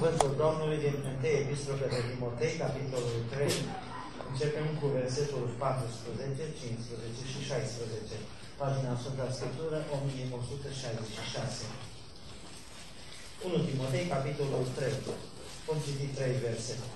cuvântul Domnului din 1 Epistolă către Timotei, capitolul 3. Începem cu versetul 14, 15 și 16. Pagina Sfânta Scriptură, 1166. 1 Timotei, capitolul 3. Vom citi 3 versete.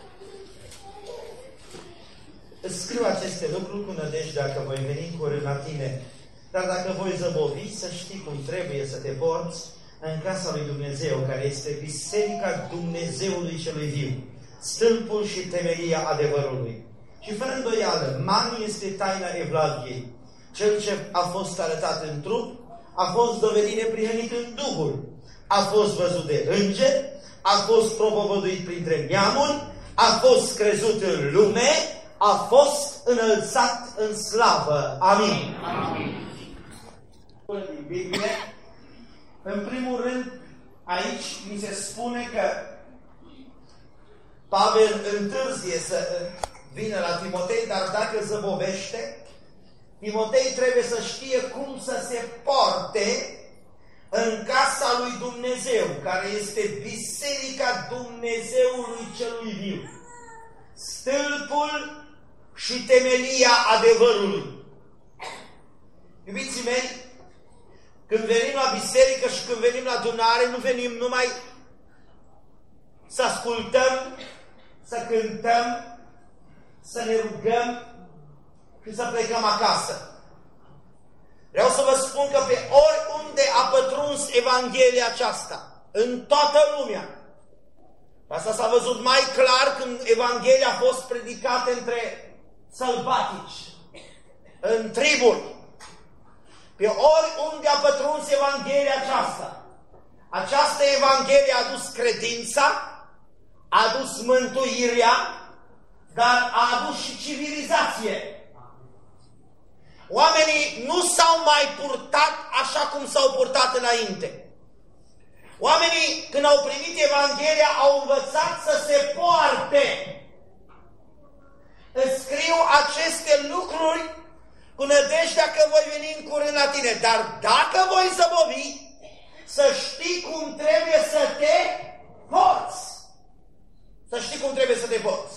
Îți scriu aceste lucruri cu nădejdea că voi veni în curând la tine. Dar dacă voi zăbovi, să știi cum trebuie să te porți în casa lui Dumnezeu, care este Biserica Dumnezeului celui viu, stâlpul și temelia adevărului. Și fără îndoială, mare este taina Evlaviei. Cel ce a fost arătat în trup, a fost dovedit neprihănit în Duhul, a fost văzut de îngeri, a fost propovăduit printre neamuri, a fost crezut în lume, a fost înălțat în slavă. Amin. Amin. Din Biblie, în primul rând, aici mi se spune că Pavel întârzie să vină la Timotei, dar dacă zăbovește, Timotei trebuie să știe cum să se porte în casa lui Dumnezeu, care este Biserica Dumnezeului celui viu, stâlpul și temelia adevărului. Iubiții mei, când venim la biserică și când venim la adunare, nu venim numai să ascultăm, să cântăm, să ne rugăm și să plecăm acasă. Vreau să vă spun că pe oriunde a pătruns Evanghelia aceasta, în toată lumea, asta s-a văzut mai clar când Evanghelia a fost predicată între sălbatici, în triburi. Pe oriunde a pătruns Evanghelia această Evanghelie a adus credința, a adus mântuirea, dar a adus și civilizație. Oamenii nu s-au mai purtat așa cum s-au purtat înainte. Oamenii, când au primit Evanghelia, au învățat să se poarte. Îți scriu aceste lucruri cu nădejdea că voi veni în curând la tine. Dar dacă voi zăbovi, să știi cum trebuie să te porți. Să știi cum trebuie să te porți.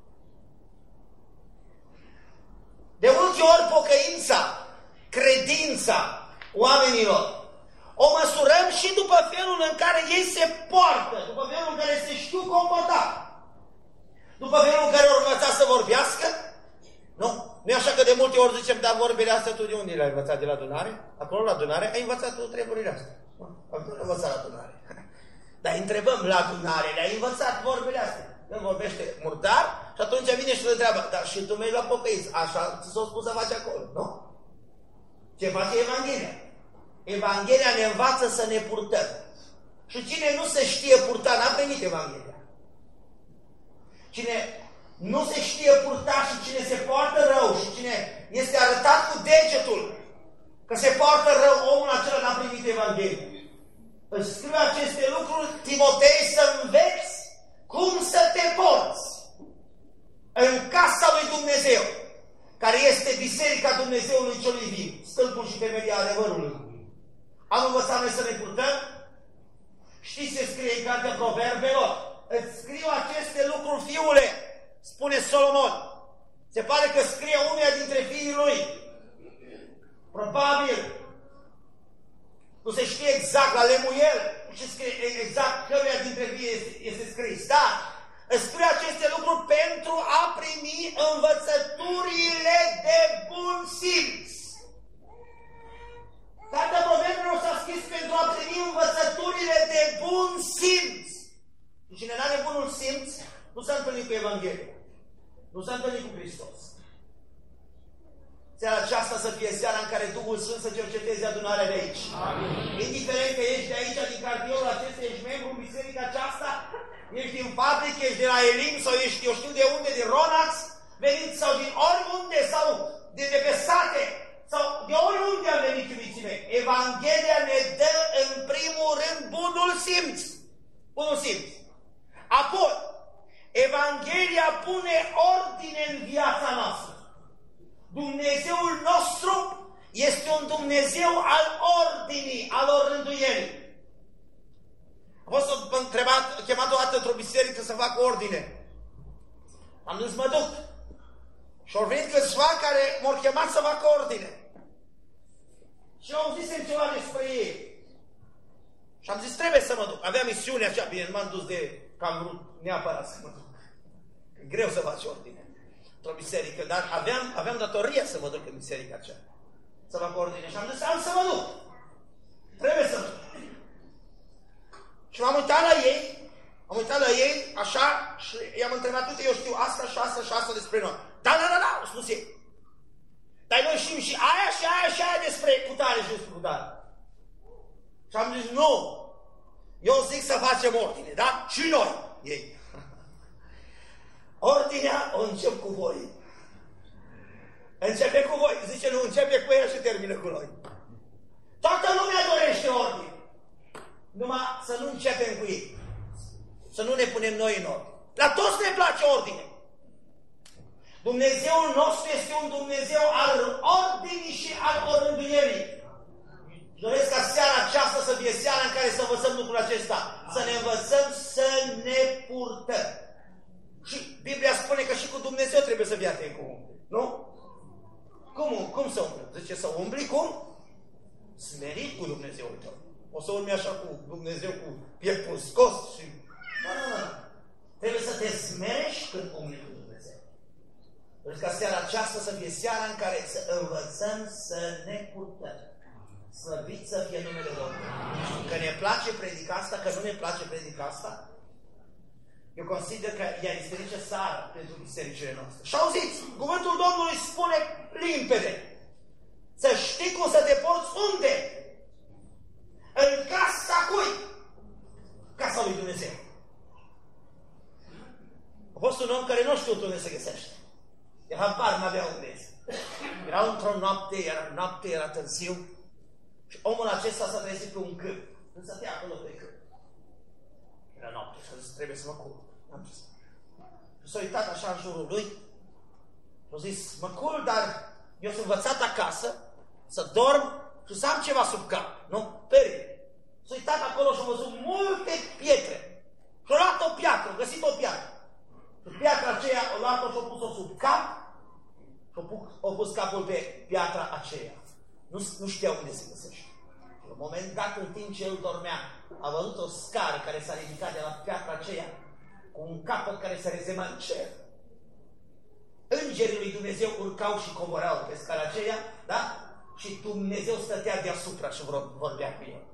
De multe ori pocăința, credința oamenilor, o măsurăm și după felul în care ei se poartă, după felul în care se știu comporta, după felul în care au învățat să vorbească. Nu? Nu e așa că de multe ori zicem, dar vorbele astea tu de unde le-ai învățat? De la adunare? Acolo la adunare ai învățat tu treburile astea. Acolo ai învățat la adunare. Dar întrebăm la adunare, le-ai învățat vorbele astea? Când vorbește murdar și atunci vine și îl întreabă, dar și tu mi-ai luat pocăiți, așa ți s-o spus să faci acolo, nu? Ce face Evanghelia? Evanghelia ne învață să ne purtăm. Și cine nu se știe purta, n-a primit Evanghelia. Cine nu se știe purta și cine se poartă rău și cine este arătat cu degetul că se poartă rău, omul acela n-a primit Evanghelia. Îți scriu aceste lucruri, Timotei, să înveți cum să te porți în casa lui Dumnezeu, care este Biserica Dumnezeului celui viu, stâlpul și temelia adevărului. Am învățat noi să ne purtăm? Știți ce scrie în cartea Proverbelor? Îți scriu aceste lucruri, fiule, spune Solomon. Se pare că scrie unuia dintre fiii lui. Probabil. Nu se știe exact la Lemuel. Nu se știe exact căruia dintre fii este scris. Dar îți scriu aceste lucruri pentru a primi învățăturile de bun simț. Cartea Proverbelor s-a scris pentru a primi învățăturile de bun simț. Și cine n-are bunul simț, nu s-a întâlnit cu Evanghelia. Nu s-a întâlnit cu Hristos. Seara aceasta să fie seara în care Duhul Sfânt să cerceteze adunarea de aici. Amin. Indiferent că ești de aici, din cartierul acesta, ești membru în biserica aceasta, ești din fabrică, ești de la Elim sau ești, eu știu de unde, din Ronax, venit sau din oriunde, sau de pe sate, sau de oriunde am venit, iubiții mei. Evanghelia ne dă în primul rând bunul simț. Bunul simț. Apoi, Evanghelia pune ordine în viața noastră. Dumnezeul nostru este un Dumnezeu al ordinii, al rânduielii. A fost chemat o într-o biserică să fac ordine. Am zis, mă duc. Și au venit câțiva care m-au chemat să fac ordine. Și au zis ceva despre ei. Și am zis, trebuie să mă duc. Aveam misiunea aceea, bine, m-am dus că am vrut neapărat să mă duc. E greu să faci ordine într-o biserică, dar aveam datoria să mă duc în biserica aceea. Să fac ordine. Și am zis, am să mă duc. Trebuie să mă duc. Și m-am uitat la ei, așa, și i-am întrebat, uite, eu știu asta și asta și asta despre noi. Da, au spus ei. Dar noi știm și aia și aia și aia despre cutare și despre cutare. Și am zis, nu, eu zic să facem ordine, da? Și noi, ei. Ordinea o încep cu voi. Începe cu voi, zice, nu, începe cu ea și termină cu noi. Toată lumea dorește ordine. Numai să nu începem cu ei. Să nu ne punem noi în ordine. La toți ne place ordine. Dumnezeul nostru este un Dumnezeu al ordinii și al orânduierii. Doresc ca seara aceasta să fie seara în care să învățăm lucrul acesta. Să ne învățăm să ne purtăm. Și Biblia spune că și cu Dumnezeu trebuie să fie atent cu umbli. Nu? Cum să umbli? Zice să umbli cum? Smerit cu Dumnezeul tău. O să urmi așa cu Dumnezeu cu pieptul scos și... Nu. Trebuie să te smerești când umbli cu Dumnezeu. Pentru ca seara aceasta să fie seara în care să învățăm să ne purtăm. Slăvit să fie numele Domnului. Că ne place predica asta, că nu ne place predica asta, eu consider că ea este necesară pentru bisericile noastre. Și auziți, cuvântul Domnului spune limpede. Să știi cum să te porți unde? În casa cui? Casa lui Dumnezeu. A fost un om care nu știu unde se găsește. De habar n-avea unde este. Era într-o noapte, era târziu. Și omul acesta s-a trezit pe un câmp. Nu stătea acolo pe câmp. Era noapte și a zis, trebuie să mă culc. Și s-a uitat așa în jurul lui și a zis, mă culc, dar eu sunt învățat acasă să dorm și să am ceva sub cap. Nu? Perie. S-a uitat acolo și a văzut multe pietre. Și a luat o piatră, a găsit o piatră. Și piatra aceea a luat-o și a pus-o sub cap și a pus capul pe piatra aceea. Nu știa unde se găsește. La un moment dat, în timp ce el dormea, a văzut o scară care s-a ridicat de la piatra aceea cu un capăt care se rezema în cer. Îngerii lui Dumnezeu urcau și coborau pe scara aceea, da? Și Dumnezeu stătea deasupra și vorbea cu el.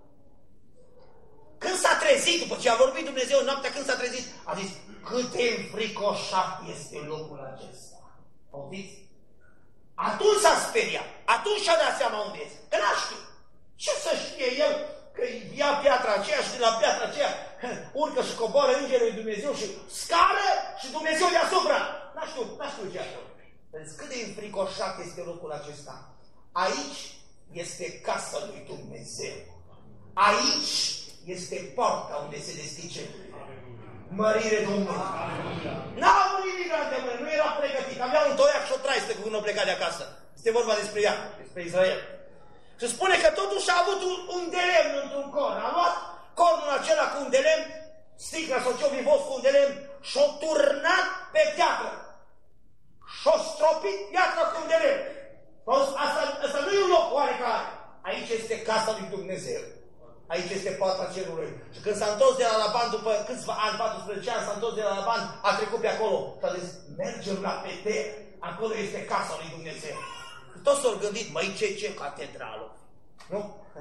Când s-a trezit, după ce a vorbit Dumnezeu în noaptea, când s-a trezit, a zis, cât de înfricoșat este locul acesta. Auziți? Atunci s-a speriat. Atunci și-a dat seama unde este. Că n-a știut. Ce să știe el că ia piatra aceea și de la piatra aceea urcă și coboară îngerul lui Dumnezeu și scară și Dumnezeu deasupra. N-a știut ce acolo. Pentru cât de înfricoșat este locul acesta. Aici este casa lui Dumnezeu. Aici este poarta unde se deschide mărire Domnului. N-a avut nimic de mână, nu era pregătit. Avea un toiac și o traistă cu când a plecat de acasă. Este vorba despre ea, despre Israel. Și spune că totuși a avut un de lemn într-un corn. A luat cornul acela cu un de lemn, sticla sau ce-o vivos cu un de lemn și o turnat pe piatră. Și-o stropit piatra cu un de lemn. Asta nu e un loc oarecare. Aici este casa lui Dumnezeu. Aici este poarta cerului. Și când s-a întors de la Laban, după câțiva ani, 14 ani, s-a întors de la Laban, a trecut pe acolo și a zis, mergem la Betel. Acolo este casa lui Dumnezeu. Și toți s-au gândit, măi, ce catedrală? Nu?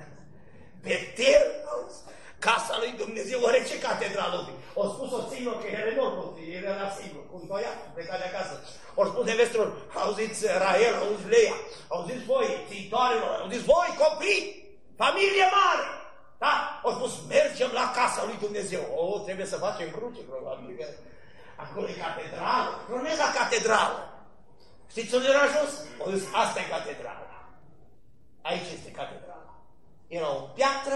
Betel? Casa lui Dumnezeu, oare ce catedrală? O spus soților că era enorm, el era singur, cu un toiac, plecat de acasă. O spus nevestelor, auziți Rael, auziți Leia, auziți voi, țintoarelor, auziți voi, copii, familie mare. Da? Au spus, mergem la casa lui Dumnezeu. Trebuie să facem cruce, probabil că acolo e catedrală. Nu e la catedrală. Știți unde era ajuns? Au zis, asta e catedrala. Aici este catedrala. Era o piatră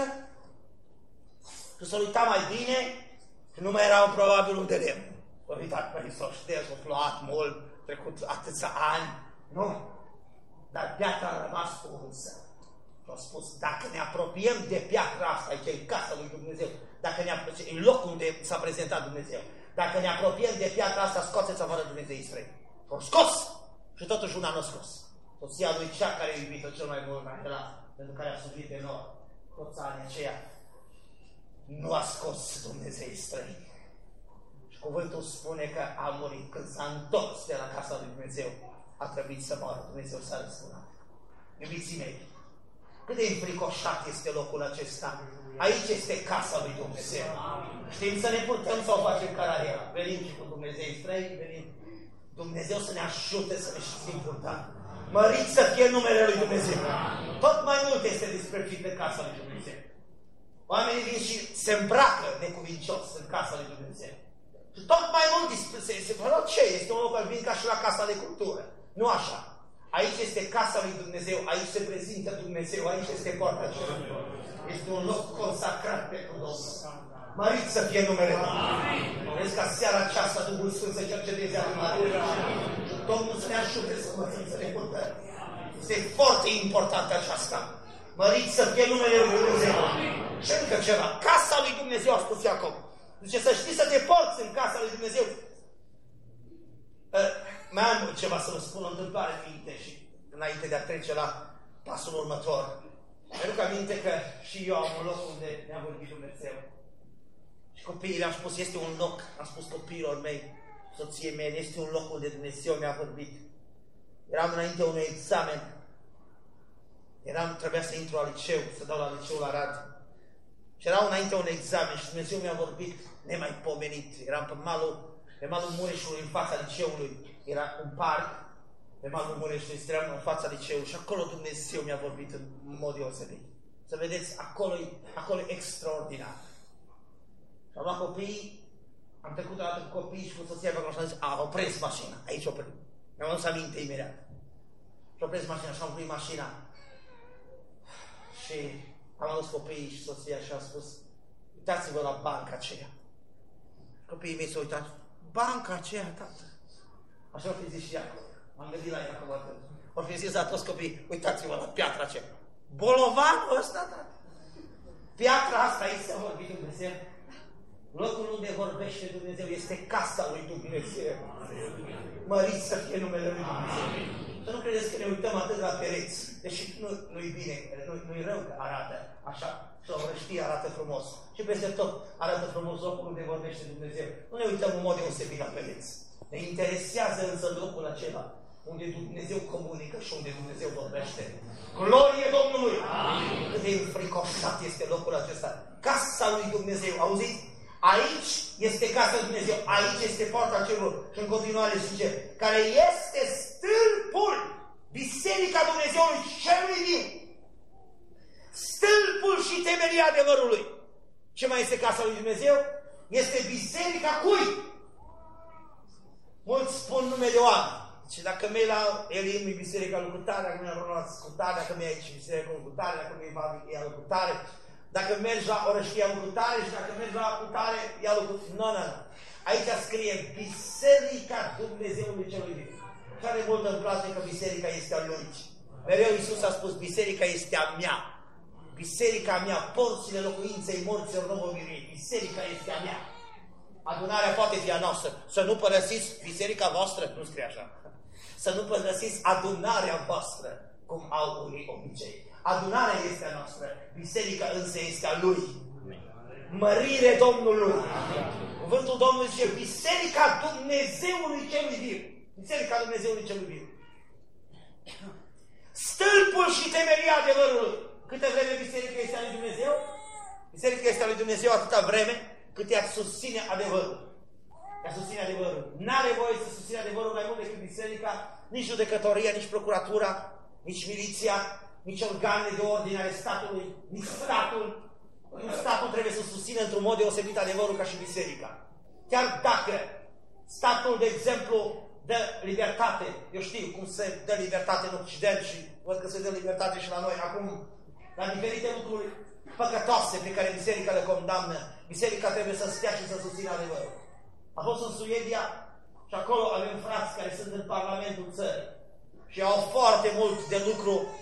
și s-a uitat mai bine și nu mai era probabil un de lemn. S-a uitat pe s-a șters, s-a plouat mult, trecut atâția ani. Nu. Dar piatra a rămas unsă. Și a spus, dacă ne apropiem de piatra asta, aici e casa lui Dumnezeu, dacă e locul unde s-a prezentat Dumnezeu, dacă ne apropiem de piatra asta, scoateți afară Dumnezeu străini. O scos! Și totuși una nu a scos. Soția lui cea care a iubit-o cel mai mult, Angela, pentru care a suflit de noi, toți anii aceia, nu a scos Dumnezeu străini. Și cuvântul spune că a murit când s-a întors de la casa lui Dumnezeu. A trebuit să moară. Dumnezeu s-a răspunat. Iubiții mei, cât de înfricoșat este locul acesta. Aici este casa lui Dumnezeu. Știm să ne purtăm sau facem caraiera. Venim și cu Dumnezeu străini, venim. Dumnezeu să ne ajute să ne știm purta. Mărit să fie numele lui Dumnezeu. Tot mai mult este despreptit de casa lui Dumnezeu. Oamenii vin și se îmbracă necuvincios în casa lui Dumnezeu. Și tot mai mult se văd ce? Este un loc al vin ca și la casa de cultură. Nu așa. Aici este casa lui Dumnezeu, aici se prezintă Dumnezeu, aici este poarta cerului. Este un loc consacrat pentru Domnul. Mărit să fie numele Domnului. Vreți ca seara aceasta Duhul Sfânt să cerceteze adunarea. Domnul să ne ajute să învățăm să ne purtăm. Este foarte important aceasta. Mărit să fie numele lui Dumnezeu. Și încă ceva. Casa lui Dumnezeu, a spus Iacob. Zice să știi să te porți în casa lui Dumnezeu. Mai am ceva să vă spun, o întâmplare minte și înainte de a trece la pasul următor. Mi-aduc aminte că și eu am un loc unde ne-a vorbit Dumnezeu. Și copiii le-am spus, este un loc, am spus copiilor mei, soției mele, este un loc unde Dumnezeu mi-a vorbit. Eram înainte unui examen. Trebuia să intru la liceu, să dau la liceu la Arad. Și erau înainte un examen și Dumnezeu mi-a vorbit nemaipomenit. Eram pe malul Mureșului, în fața liceului. Era un parc, pe malul Mureșului, stăteam în fața liceului și acolo Dumnezeu mi-a vorbit în mod deosebit. Să vedeți, acolo e extraordinar. Și am luat copiii, am trecut o dată cu copiii și cu soția pe acolo și am zis, opresc mașina, aici oprim. Mi-am adus aminte imediat. Și opresc mașina și am oprit mașina. Și am adus copiii și soția și am spus, uitați-vă la banca aceea. Copiii mei s-au uitat, banca aceea, tată. Așa o fi zis și Iacob. M-am gândit la Iacob atunci. O fi zis la toți copiii, uitați-vă la piatra aceea. Bolovanul ăsta, tată. Piatra asta aici se-a vorbit Dumnezeu. Locul unde vorbește Dumnezeu este casa lui Dumnezeu. Mărit să fie numele lui Dumnezeu. Să nu credeți că ne uităm atât la pereți. Deși nu-i bine, nu-i rău că arată așa. Și o răștie arată frumos. Și peste tot arată frumos locul unde vorbește Dumnezeu. Nu ne uităm în mod deosebit la pereți. Ne interesează însă locul acela unde Dumnezeu comunică și unde Dumnezeu vorbește. Glorie Domnului! Amin. Cât de înfricoșat este locul acesta. Casa lui Dumnezeu. Auziți? Aici este casa lui Dumnezeu. Aici este poarta celor. Și în continuare zice, care este stâlpul, biserica Dumnezeului celui viu. Stâlpul și temelia adevărului. Ce mai este casa lui Dumnezeu? Este biserica cui? Mulți spun nume de oameni. Și dacă mergi la Elim, e biserica lui Cutare, dacă mergi la Ronald Cutare, dacă mergi aici, biserica lui Cutare, dacă mergi la lui Cutare, dacă mergi la Orăștia lui Cutare și dacă mergi la Cutare, ia lui Cutare. Nu. Aici scrie Biserica Dumnezeului celui viu. Care mult îmi place că biserica este a lui. Mereu Iisus a spus, biserica este a mea. Biserica a mea, porțile locuinței morților nu vom birui. Biserica este a mea. Adunarea poate fi a noastră. Să nu părăsiți biserica voastră, nu scrie așa. Să nu părăsiți adunarea voastră, cum au unii obicei. Adunarea este a noastră, biserica însă este a Lui. Mărire Domnului. Cuvântul Domnului zice, biserica Dumnezeului celui viu. Biserica Dumnezeului celui viu. Stâlpul și temelia adevărului. Câtă vreme biserica este a lui Dumnezeu? Biserica este a lui Dumnezeu atâta vreme cât ea susține adevărul. Ea susține adevărul. N-are voie să susține adevărul mai mult decât biserica, nici judecătoria, nici procuratura, nici miliția, nici organele de ordine ale statului, nici statul. Statul trebuie să susțină într-un mod deosebit adevărul ca și biserica. Chiar dacă statul, de exemplu, dă libertate, eu știu cum se dă libertate în Occident și văd că se dă libertate și la noi acum, la diferite lucruri păcătoase pe care biserica le condamnă, biserica trebuie să stea și să susțină adevărul. A fost în Suedia și acolo avem frați care sunt în Parlamentul țării și au foarte mult de lucru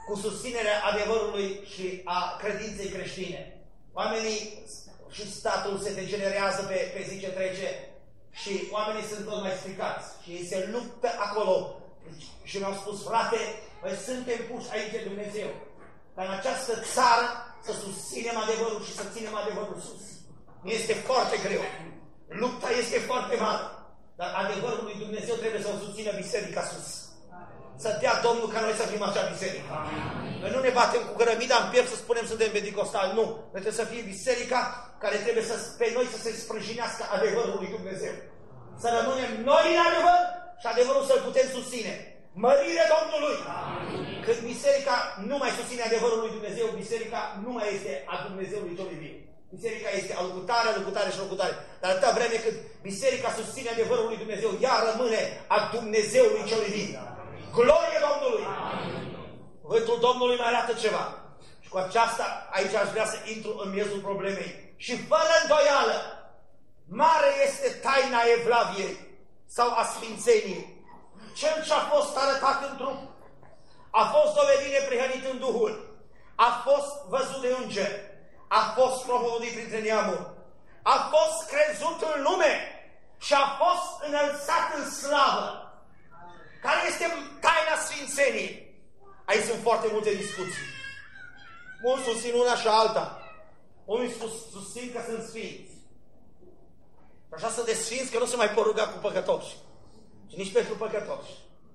cu susținerea adevărului și a credinței creștine. Oamenii și statul se degenerează pe zi ce trece și oamenii sunt tot mai stricați și ei se luptă acolo. Și mi-au spus, frate, noi suntem puși aici de Dumnezeu, dar în această țară să susținem adevărul și să ținem adevărul sus. Este foarte greu. Lupta este foarte mare. Dar adevărul lui Dumnezeu trebuie să o susțină biserica sus. Să dea Domnul ca noi să fim acea biserică. Noi nu ne batem cu cărămida în piept să spunem suntem pentecostali. Nu. Noi trebuie să fie biserica care trebuie pe noi să se sprâjinească adevărul lui Dumnezeu. Să rămânem noi în adevăr și adevărul să-l putem susține. Mărire Domnului! Când biserica nu mai susține adevărul lui Dumnezeu, biserica nu mai este a Dumnezeului celui viu. Biserica este lăcutare, lăcutare și lăcutare. Dar atâta vreme cât biserica susține adevărul lui Dumnezeu, ea rămâne a Dumnezeului celui viu. Glorie Domnului! Cuvântul Domnului mai arată ceva. Și cu aceasta, aici aș vrea să intru în miezul problemei. Și fără îndoială, mare este taina evlaviei sau a sfințeniei. Cel ce a fost arătat în trup, a fost dovedit neprihănit în Duhul, a fost văzut de îngeri, a fost propovăduit printre neamuri, a fost crezut în lume și a fost înălțat în slavă. Care este taina sfințeniei? Aici sunt foarte multe discuții. Mulți susțin una și alta. Unii susțin că sunt sfinți. Și așa sunt de sfinți că nu se mai pot ruga cu păcătoși. Și nici pentru păcătoși.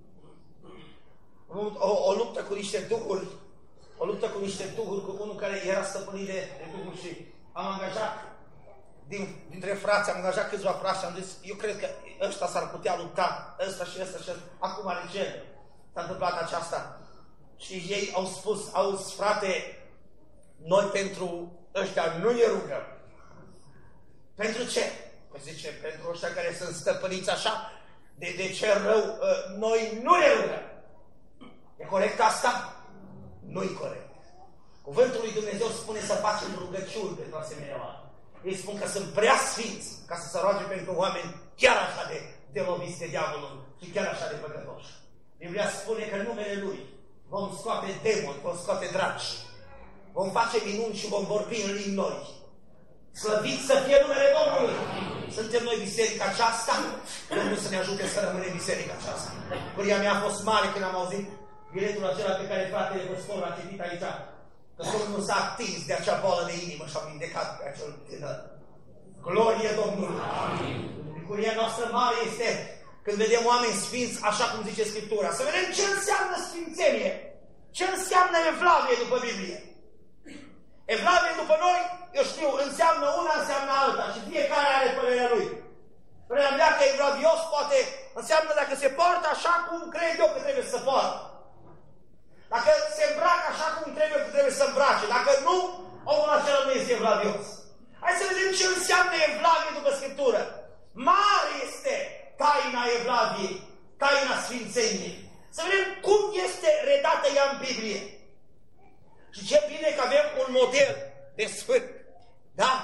O luptă cu niște duhuri. O luptă cu niște duhuri, cu unul care era stăpânit de duhuri și am angajat dintre frați, am angajat câțiva frați și am zis, eu cred că ăștia s-ar putea lupta, ăsta și ăsta și ăsta. Acum are ce s-a întâmplat aceasta. Și ei au spus, auzi frate, noi pentru ăștia nu ne rugăm. Pentru ce? Păi zice, pentru ăștia care sunt stăpâniți așa, de ce rău, noi nu ne rugăm. E corect asta? Nu-i corect. Cuvântul lui Dumnezeu spune să facem rugăciuni pentru asemenea oameni. Ei spun că sunt prea sfinți ca să se roage pentru oameni chiar așa de loviți de diavolul și chiar așa de păcătoși. Biblia spune că în numele Lui vom scoate demoni, vom scoate draci, vom face minuni și vom vorbi în limbi noi. Slăvit să fie numele Domnului! Suntem noi biserica aceasta? Domnul să ne ajute să rămânem biserica aceasta. Curia mea a fost mare când am auzit biletul acela pe care fratele păstor l-a citit aici. Că Domnul s-a atins de acea boală de inimă și a vindecat pe acel tânăr. Glorie Domnului! Bucuria noastră mare este când vedem oameni sfinți, așa cum zice Scriptura. Să vedem ce înseamnă sfințenie. Ce înseamnă evlavie după Biblie. Evlavie după noi, eu știu, înseamnă una, înseamnă alta. Și fiecare are părerea lui. Părerea mea că evlavios poate înseamnă dacă se poartă așa cum cred eu că trebuie să poartă. Dacă se îmbracă așa cum trebuie să îmbrace. Dacă nu, omul acela nu este evlavios. Hai să vedem ce înseamnă evlavie după Scriptură. Mare este taina evlaviei, taina sfințeniei. Să vedem cum este redată ea în Biblie. Și ce bine că avem un model de sfânt. Da?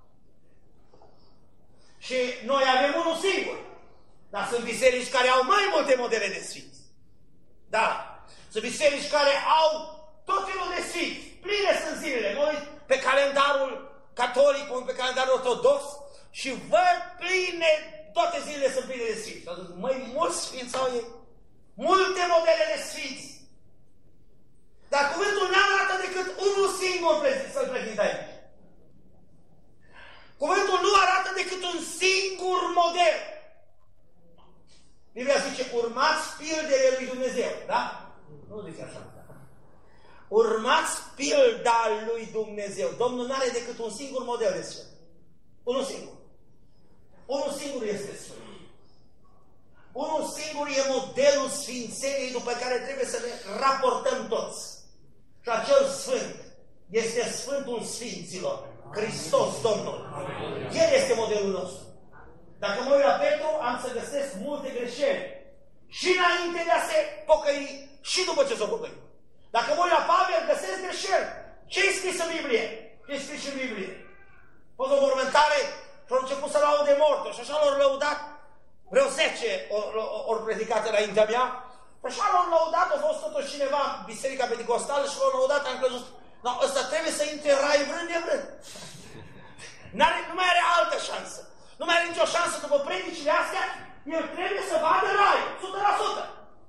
Și noi avem unul singur. Dar sunt biserici care au mai multe modele de sfinți. Da? Sunt biserici care au tot felul de sfinți. Pline sunt zilele. Mă uit pe calendarul catolic, mă uit pe calendarul ortodox și văd pline, toate zilele sunt pline de sfinți. Măi, mulți sfinți au ei. Multe modele de sfinți. Dar cuvântul nu arată decât unul singur să-l prezintă aici. Cuvântul nu arată decât un singur model. Biblia zice, urmați pildele lui Dumnezeu, da? Nu zice așa. Urmați pilda lui Dumnezeu. Domnul nu are decât un singur model de sfânt. Unul singur. Unul singur este sfânt. Unul singur e modelul sfințeniei după care trebuie să ne raportăm toți. Și acel sfânt este Sfântul Sfinților, Hristos Domnul. El este modelul nostru. Dacă mă uit la Petru, am să găsesc multe greșeli. Și înainte de a se pocăi, și după ce s-o pocăi. Dacă mă uit la Pavel, găsesc greșeli. Ce-i scris în Biblie? Ce-i scris în Biblie? Fost o mormântare și au început să laude mortul. Și așa l-au lăudat vreo 10 ori predicat înaintea mea. Așa l-au lăudat, a fost totuși cineva în biserica pentecostală și l-au lăudat, am crezut, no, ăsta trebuie să intre în rai vrând nevrând. Nu mai are altă șansă. Nu mai are nicio șansă după predicile astea, el trebuie să vadă rai, 100%.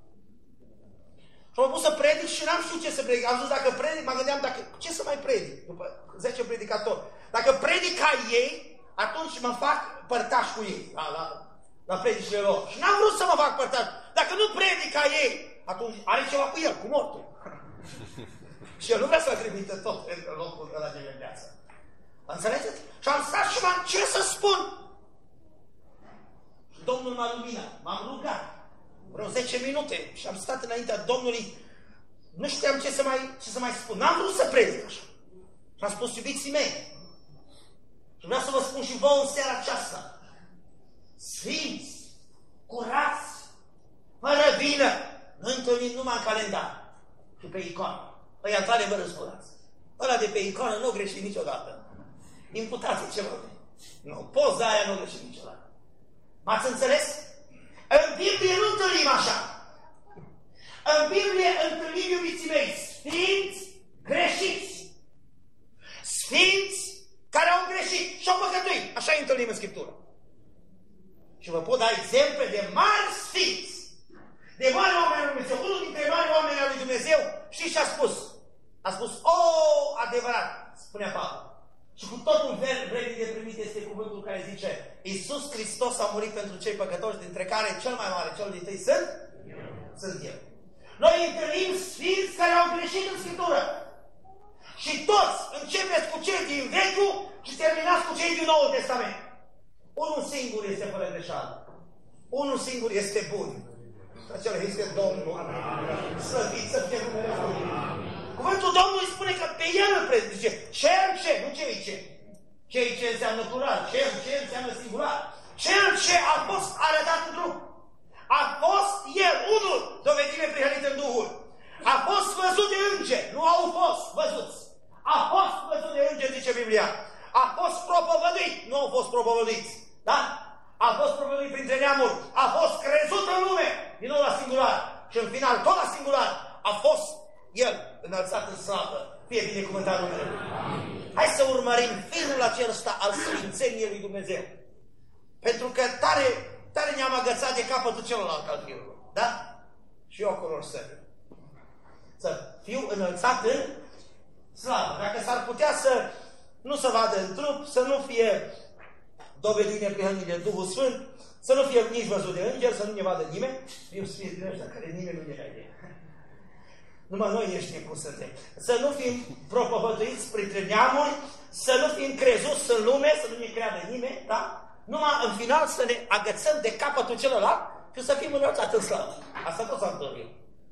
Și am pus să predic și n-am știut ce să predic. Am zis, dacă predic, mă gândeam, ce să mai predic? După 10 predicatori. Dacă predic ca ei, atunci mă fac părtaș cu ei. La predicile lor. Și n-am vrut să mă fac părtaș. Dacă nu predic ca ei, atunci are ceva cu el, cu mortul. Și el nu vrea să-l trimită tot în locul ăla de viață. Înțelegeți? Și am stat și ce să spun? Și Domnul m-a luminat. M-am rugat. Vreo 10 minute și am stat înaintea Domnului, nu știam ce să mai spun. N-am vrut să predic așa. Și am spus, iubiții mei, și vreau să vă spun și vouă în seara aceasta, sfinți, curați, fără vină, nu întâlnim numai în calendar și pe icoană. Ăia într-adevăr răscurați. Ăla de pe icoană nu greși niciodată. Imputați ceva. Nu, poza aia nu greși niciodată. M-ați înțeles? În Biblie nu întâlnim așa. În Biblie întâlnim, iubiții mei, sfinți greșiți. Sfinți care au greșit și au păcătuit. Așa îi întâlnim în Scriptură. Și vă pot da exemple de mari sfinți, de mari oameni al lui Dumnezeu. Unul dintre mari oameni al lui Dumnezeu, știți ce a spus? A spus, adevărat, spunea Pavel. Și cu totul vrednic de primit este cuvântul care zice, Iisus Hristos a murit pentru cei păcătoși, dintre care cel mai mare, cel din tâi sunt eu. Noi întâlnim sfinți care au greșit în Scriptură. Și toți începeți cu cei din Vechiul și terminați cu cei din Noul Testament. Unul singur este fără greșeală. Unul singur este bun. Acela este Domnul. Slăvit să fie numele Lui. Cuvântul Domnului spune că pe El îl predice. Cel ce, nu ce. Cei ce înseamnă plural. Cel ce înseamnă singular. Cel ce a fost arătat în trup. A fost El, unul, dovedire prihănit în Duhul. A fost văzut de îngeri. Nu au fost văzuți. A fost văzut de îngeri, zice Biblia. A fost propovăduit. Nu au fost propovăduiți. Da? A fost propovăduit printre neamuri. A fost crezut în lume. Din nou la singular. Și în final, tot la singular, a fost El înălțat în slavă. Fie binecuvântat numele Lui. Hai să urmărim firul acesta al sfințeniei lui Dumnezeu. Pentru că tare ne-am agățat de capătul celălalt al firului. Da? Și eu acolo să fiu înălțat în slavă. Dacă s-ar putea să nu se vadă în trup, să nu fie dovedit neprihănit de Duhul Sfânt, să nu fie nici văzut de înger, să nu ne vadă nimeni. Eu sfinț din ăștia care nimeni nu ne vede. Numai noi ești cum suntem. Să nu fim propovăduiți printre neamuri, să nu fim crezuți în lume, să nu ne creadă nimeni, da? Numai în final să ne agățăm de capătul celălalt și să fim înălțați în slavă. Asta tot s-a întâmplat.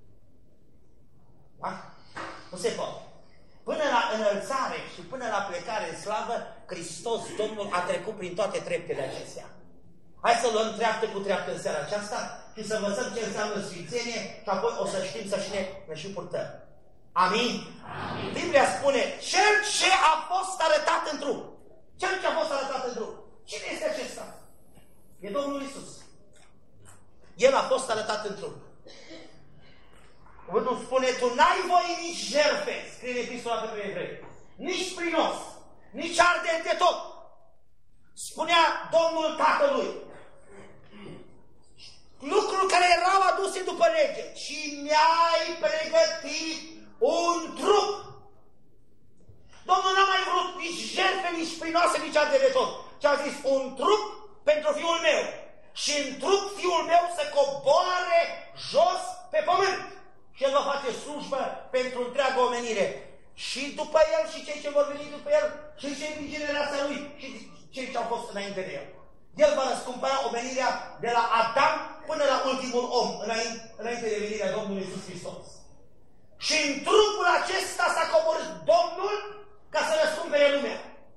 Da? Nu se poate. Până la înălțare și până la plecare în slavă, Hristos, Domnul, a trecut prin toate treptele acestea. Hai să luăm treaptă cu treaptă în seara aceasta și să învățăm ce înseamnă sfințenie și apoi o să știm să ne și purtăm. Amin? Amin? Biblia spune, cel ce a fost arătat în trup. Cel ce a fost arătat în trup. Cine este acesta? E Domnul Iisus. El a fost arătat în trup. Cuvântul spune, tu n-ai voie nici jertfe, scrie în Epistola către Evrei, nici prinos, nici ardent de tot. Spunea Domnul Tatălui, lucruri care erau aduse după lege, și mi-ai pregătit un trup. Domnul n-a mai vrut nici jertfe, nici prinoase, nici ardent de tot, ci a zis, un trup pentru fiul meu. Și în trup fiul meu se coboare jos pe pământ. Și El va face slujbă pentru întreaga omenire. Și după El, și cei ce vor veni după El, și cei din generația Lui, și cei ce au fost înainte de El. El va răscumpăra omenirea de la Adam până la ultimul om, înainte de venirea Domnului Iisus Hristos. Și în trupul acesta s-a coborât Domnul ca să răscumpere lumea.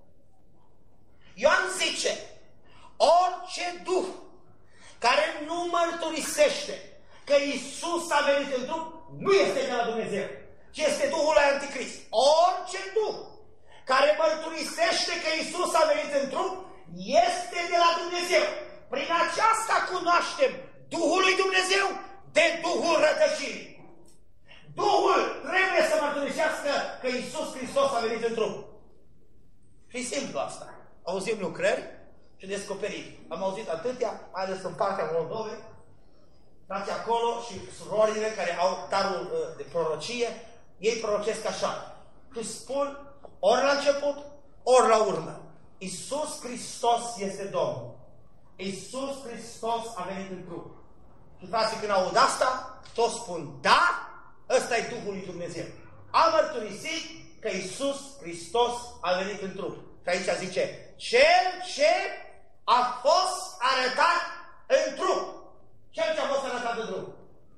Ioan zice, orice duh care nu mărturisește că Iisus a venit în trup, nu este de la Dumnezeu, ci este Duhul lui Anticrist. Orice Duh care mărturisește că Iisus a venit în trup, este de la Dumnezeu. Prin aceasta cunoaștem Duhul lui Dumnezeu de Duhul rătăcit. auzim lucrări și descoperiri. Am auzit atâtea, mai ales în partea Moldovei, dați acolo și surorile care au darul de prorocie, ei prorocesc așa. Și spun ori la început, ori la urmă. Iisus Hristos este Domnul. Iisus Hristos a venit în trup. Și frații, când aud asta, toți spun, da, ăsta e Duhul lui Dumnezeu. A mărturisit că Iisus Hristos a venit în trup. Și aici zice, cel ce a fost arătat în trup. Cel ce a fost arătat în trup.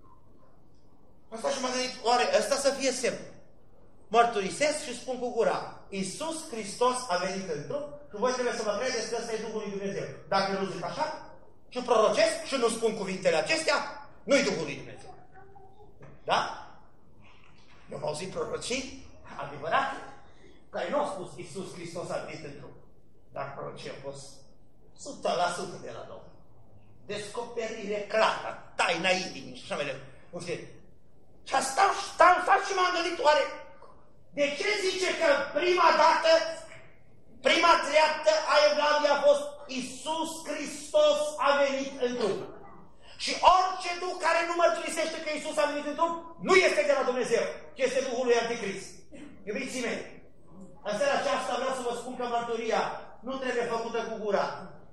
Asta și m-am gândit, oare ăsta să fie semn? Mărturisesc și spun cu gura, Iisus Hristos a venit în trup și voi trebuie să mă credeți că ăsta e Duhul lui Dumnezeu. Dacă nu zic așa și prorocesc și nu spun cuvintele acestea, nu-i Duhul lui Dumnezeu. Da? Eu am auzit prorocii adevărate care nu au spus Iisus Hristos a venit în trup. Dar prorocii au fost 100% de la Domnul. Descoperire clară, taina inimii și așa mai departe. Și asta și m-am gândit, oare de ce zice că prima dată, prima treaptă a Evlaviei a fost Iisus Hristos a venit în trup? Și orice duh care nu mărturisește că Iisus a venit în trup, nu este de la Dumnezeu, ci este Duhul lui Anticrist. Iubiții mei, în seara aceasta vreau să vă spun că mărturia nu trebuie făcută cu gura.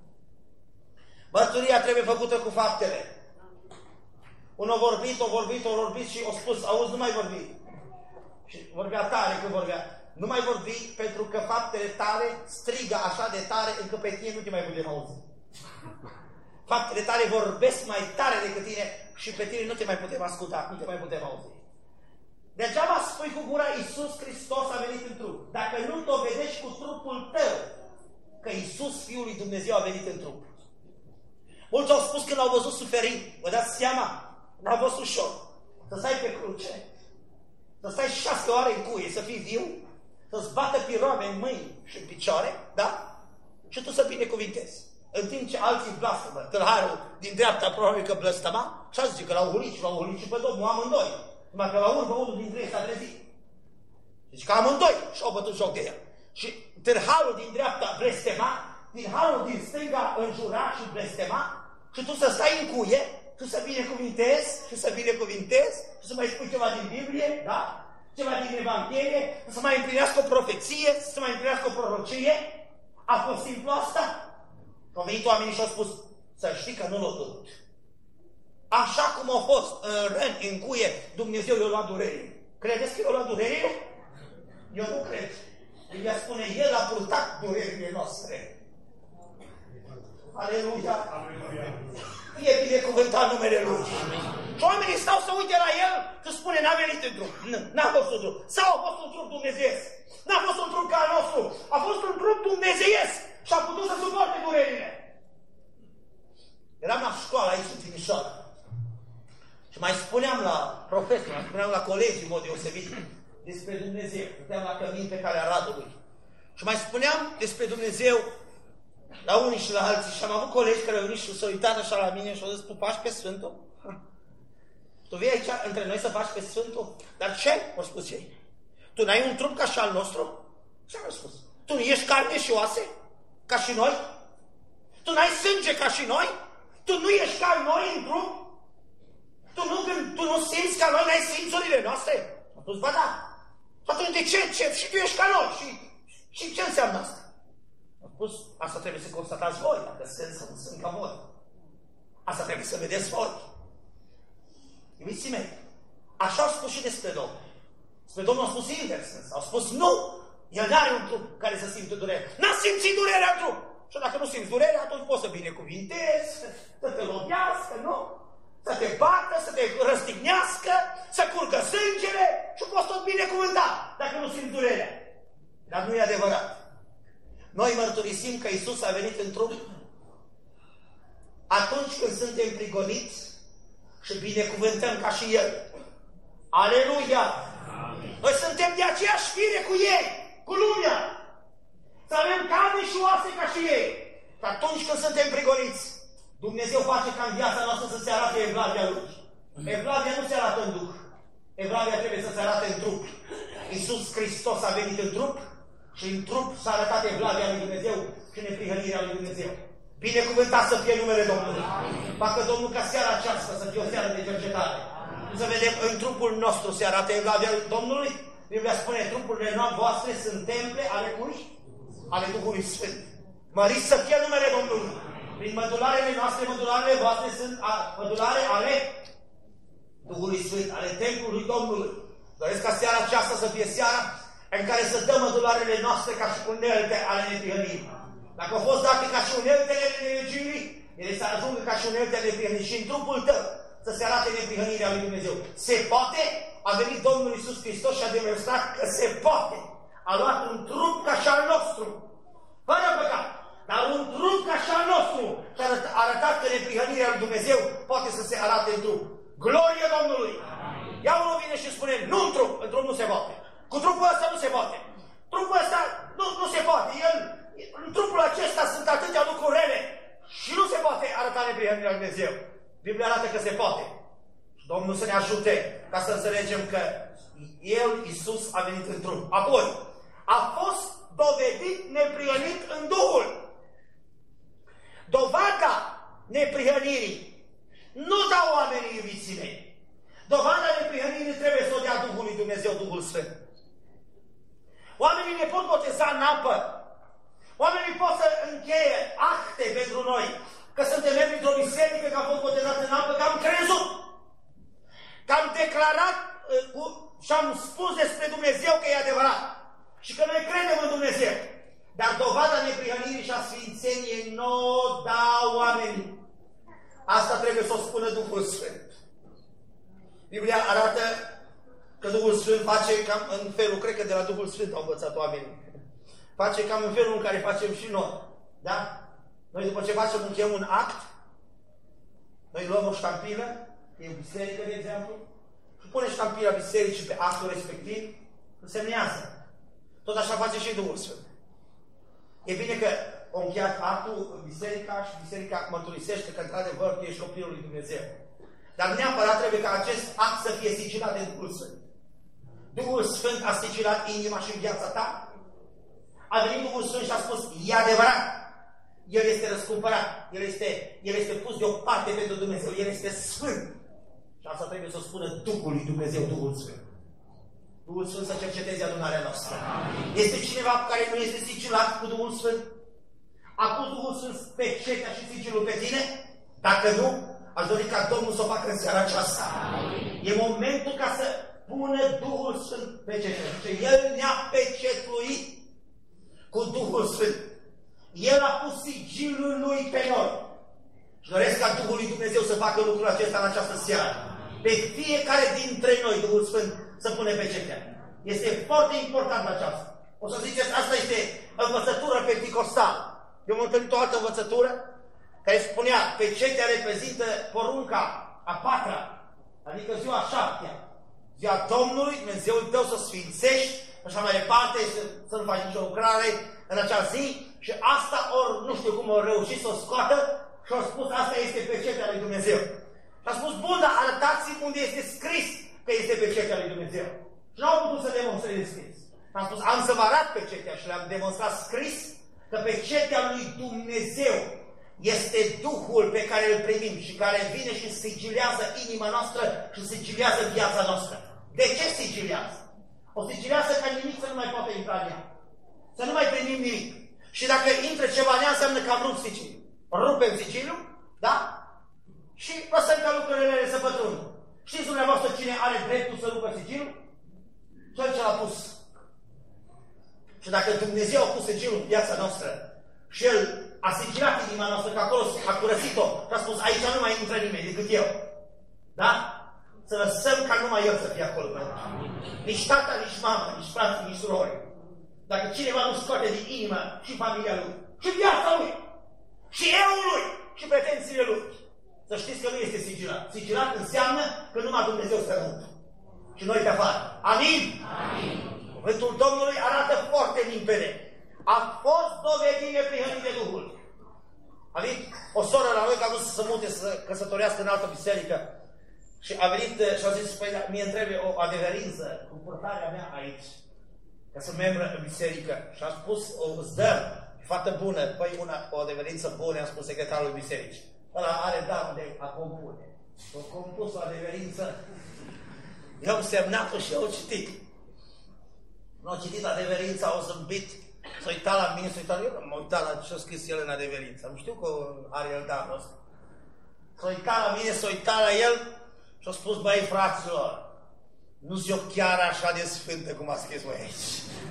Mărturia trebuie făcută cu faptele. Unul a vorbit și a spus, auzi, nu mai vorbi. Și vorbea tare când vorbea. Nu mai vorbi pentru că faptele tale strigă așa de tare încât pe tine nu te mai putem auzi. Faptele tale vorbesc mai tare decât tine și pe tine nu te mai putem asculta, nu te mai putem auzi. Degeaba spui cu gura Iisus Hristos a venit în trup. Dacă nu dovedești cu trupul tău că Iisus Fiul lui Dumnezeu a venit în trup. Mulți au spus când au văzut suferind, vă dați seama, n-a fost ușor. Să stai pe cruce, să stai 6 ore în cuie, să fii viu, să-ți bată piroame în mâini și în picioare, da? Și tu să binecuvintezi. În timp ce alții blasfămă, tâlharul din dreapta probabil că blăstăma, și zice că l-au hulit și pe Domnul amândoi. Numai că la urmă unul dintre ei s-a trezit. Deci că amândoi și-au bătut joc de el. Și tâlharul din dreapta blestema, tâlharul din stânga înjura și blestema, și tu să stai în cuie, tu să binecuvintezi, și să mai spui ceva din Biblie, da? Ceva din Evanghelie, să mai împlinească o profeție, să mai împlinească o prorocie. A fost simplu asta? Au venit oamenii și au spus, să știi că nu l-au dut. Așa cum au fost în răni, în cuie, Dumnezeu i-a luat durerile. Credeți că i-a luat durerile? Eu nu cred. Biblia spune, El a purtat durerile noastre. Aleluia! Fie binecuvântat numele Lui. Și oamenii stau să uite la El și spune, n-a venit în trup. N-a fost un trup. Sau a fost un trup dumnezeiesc. N-a fost un trup ca al nostru. A fost un trup dumnezeiesc. Și a putut să suporte durerile. Eram la școală aici în Timișoara. Și mai spuneam la profesor, mai spuneam la colegii, în mod deosebit, despre Dumnezeu. Stăteam la cămin pe calea Radului. Și mai spuneam despre Dumnezeu la unii și la alții. Și am avut colegi care au venit și s-au uitat așa la mine și au zis, tu faci pe Sfântul? Tu vii aici între noi să faci pe Sfântul? Dar ce? Au spus ei. Tu n-ai un trup ca și al nostru? Ce am spus? Tu nu ești carne și oase? Ca și noi? Tu n-ai sânge ca și noi? Tu nu ești ca noi în trup? Tu nu simți ca noi, n-ai simțurile noastre? Am spus, ba da. Atunci de ce? Și tu ești ca noi. Și ce înseamnă asta? Am spus, asta trebuie să constatați voi, dacă sunt sau nu sunt ca voi. Asta trebuie să vedeți voi. Iubiții mei, așa au spus și despre Domnul. Despre Domnul au spus invers. Au spus, nu, El n-are un trup care să simtă durere. N-a simțit durerea în trup. Și dacă nu simți durerea, atunci poți să binecuvintezi, să te lovească, nu? Să te bată, să te răstignească, să curgă sângele și poți tot binecuvânta, dacă nu simți durerea. Dar nu e adevărat. Noi mărturisim că Iisus a venit în trup atunci când suntem prigoniți și binecuvântăm ca și El. Aleluia! Noi suntem de aceeași fire cu ei, cu lumea. Să avem carne și oase ca și ei. Și atunci când suntem prigoniți, Dumnezeu face ca în viața noastră să se arate evlavia Lui. Evlavia nu se arată în duh. Evlavia trebuie să se arate în trup. Iisus Hristos a venit în trup și în trup s-a arătat evlavia lui Dumnezeu și neprihănirea lui Dumnezeu. Binecuvântat să fie numele Domnului. Facă Domnul ca seara aceasta să fie o seară de cercetare. Să vedem în trupul nostru se arată evlavia Domnului. Biblia spune, trupurile voastre sunt temple ale cui? Ale Duhului Sfânt. Măriți să fie numele Domnului. Prin mădularele noastre, mădularele voastre sunt mădulare ale Duhului Sfânt, ale templului Domnului. Doresc ca seara aceasta să fie seara în care să dăm mădularele noastre ca și unelte ale neprihănirii. Dacă au fost date ca și uneltele neprihănirii, ele să ajungă ca și uneltele neprihănirii și în trupul tău să se arate neprihănirea lui Dumnezeu. Se poate? A venit Domnul Iisus Hristos și a demonstrat că se poate. A luat un trup ca și al nostru, fără păcat, dar un trup ca și al nostru și a arătat că neprihănirea lui Dumnezeu poate să se arate în trup. Glorie Domnului! Ia unul vine și spune, nu în trup nu se poate. Cu trupul ăsta nu se poate. Trupul ăsta nu se poate. În trupul acesta sunt atâtea lucruri rele și nu se poate arăta neprihănirea lui Dumnezeu. Biblia arată că se poate. Și Domnul să ne ajute ca să înțelegem că El, Iisus, a venit în trup. Apoi, a fost dovedit neprihănit în Duhul. Dovada neprihănirii nu dau oamenii iubiții mei. Dovada neprihănirii trebuie să o dea Duhul lui Dumnezeu, Duhul Sfânt. Oamenii ne pot boteza în apă. Oamenii pot să încheie acte pentru noi. Că suntem membri într-o biserică, că am fost botezat în apă, că am crezut. Că am declarat și am spus despre Dumnezeu că e adevărat. Și că noi credem în Dumnezeu. Dar dovada neprihănirii și a sfințeniei nu o dau oamenii. Asta trebuie să o spună Duhul Sfânt. Biblia arată că Duhul Sfânt face cam în felul, cred că de la Duhul Sfânt au învățat oamenii. Face cam în felul în care facem și noi. Da? Noi după ce facem un act, noi luăm o ștampilă, e o biserică, de exemplu, și pune ștampila bisericii pe actul respectiv, însemnează. Tot așa face și Duhul Sfânt. E bine că o încheiat actul biserica și biserica mărturisește că într-adevăr tu ești copilul lui Dumnezeu. Dar neapărat trebuie ca acest act să fie sigilat de Duhul Sfânt. Duhul Sfânt a sigilat inima și viața ta. A venit Duhul Sfânt și a spus, e adevărat. El este răscumpărat. El este pus deoparte pentru Dumnezeu. El este Sfânt. Și asta trebuie să o spună Duhul lui Dumnezeu, Duhul Sfânt. Duhul Sfânt să cerceteze adunarea noastră. Este cineva care nu este sigilat cu Duhul Sfânt? A pus Duhul Sfânt pecetea și sigilul pe tine? Dacă nu, aș dori ca Domnul să o facă în seara aceasta. E momentul ca să pună Duhul Sfânt pecetea. Și El ne-a pecetuit cu Duhul Sfânt. El a pus sigilul Lui pe noi. Și doresc ca Duhul lui Dumnezeu să facă lucrul acesta în această seară. Pe fiecare dintre noi, Duhul Sfânt să pune pecetea. Este foarte important aceasta. O să ziceți, asta este învățătură penticostală. Eu am întâlnit o altă învățătură care spunea, pecetea reprezintă porunca a patra, adică ziua a șaptea. Ziua Domnului, Dumnezeul tău să sfințești, așa mai departe, să nu faci nicio lucrare în acea zi. Și asta, ori nu știu cum au reușit să o scoată, și au spus, asta este pecetea lui Dumnezeu. Și a spus, bun, dar arătați-mi unde este scris că este pecetea lui Dumnezeu. Și nu au putut să demonstreze scris. Și am spus, am să vă arăt pecetea și le-am demonstrat scris că pecetea lui Dumnezeu este Duhul pe care îl primim și care vine și sigilează inima noastră și sigilează viața noastră. De ce sigilează? O sigilează ca nimic să nu mai poate intra în ea. Să nu mai primim nimic. Și dacă intră ceva în ea, înseamnă că am rupt sigiliul. Rupem sigiliul, da? Și lăsăm ca lucrurile rele să pătrundă. Știți dumneavoastră cine are dreptul să rupă sigiliul? Cel ce l-a pus. Și dacă Dumnezeu a pus sigiliul în viața noastră și El a sigilat inima noastră, că acolo a curățit-o și a spus, aici nu mai intră nimeni decât eu. Da? Să lăsăm ca numai El să fie acolo. Nici tata, nici mama, nici frații, nici surori. Dacă cineva nu scoate din inimă și familia lui, și viața lui, și eu lui, și pretențiile lui, să știți că nu este sigilat. Sigilat înseamnă că numai Dumnezeu stă înăuntru. Și noi pe afară. Amin? Amin. Cuvântul Domnului arată foarte limpede. A fost dovedit neprihănit de Duhul. A venit o soră la noi că a vrut să se mute, să căsătorească în altă biserică. Și a venit și a zis, păi, mie trebuie o adeverință cu purtarea mea aici. Ca să membră în biserică. Și a spus, îți dăm. Fată bună, păi o adeverință bună, am spus secretarului bisericii. Ăla are darul de a compune. O compus o adeverință. Eu am semnat-o și eu citit. Nu au citit adeverința, au zâmbit, s-a uitat la mine, s-a uitat, eu m-am uitat la ce a scris el în adeverință. Nu știu că are el darul ăsta. S-a uitat la mine, s-a uitat la el și a spus, băi fraților, nu-s eu chiar așa de sfântă cum a scris voi aici.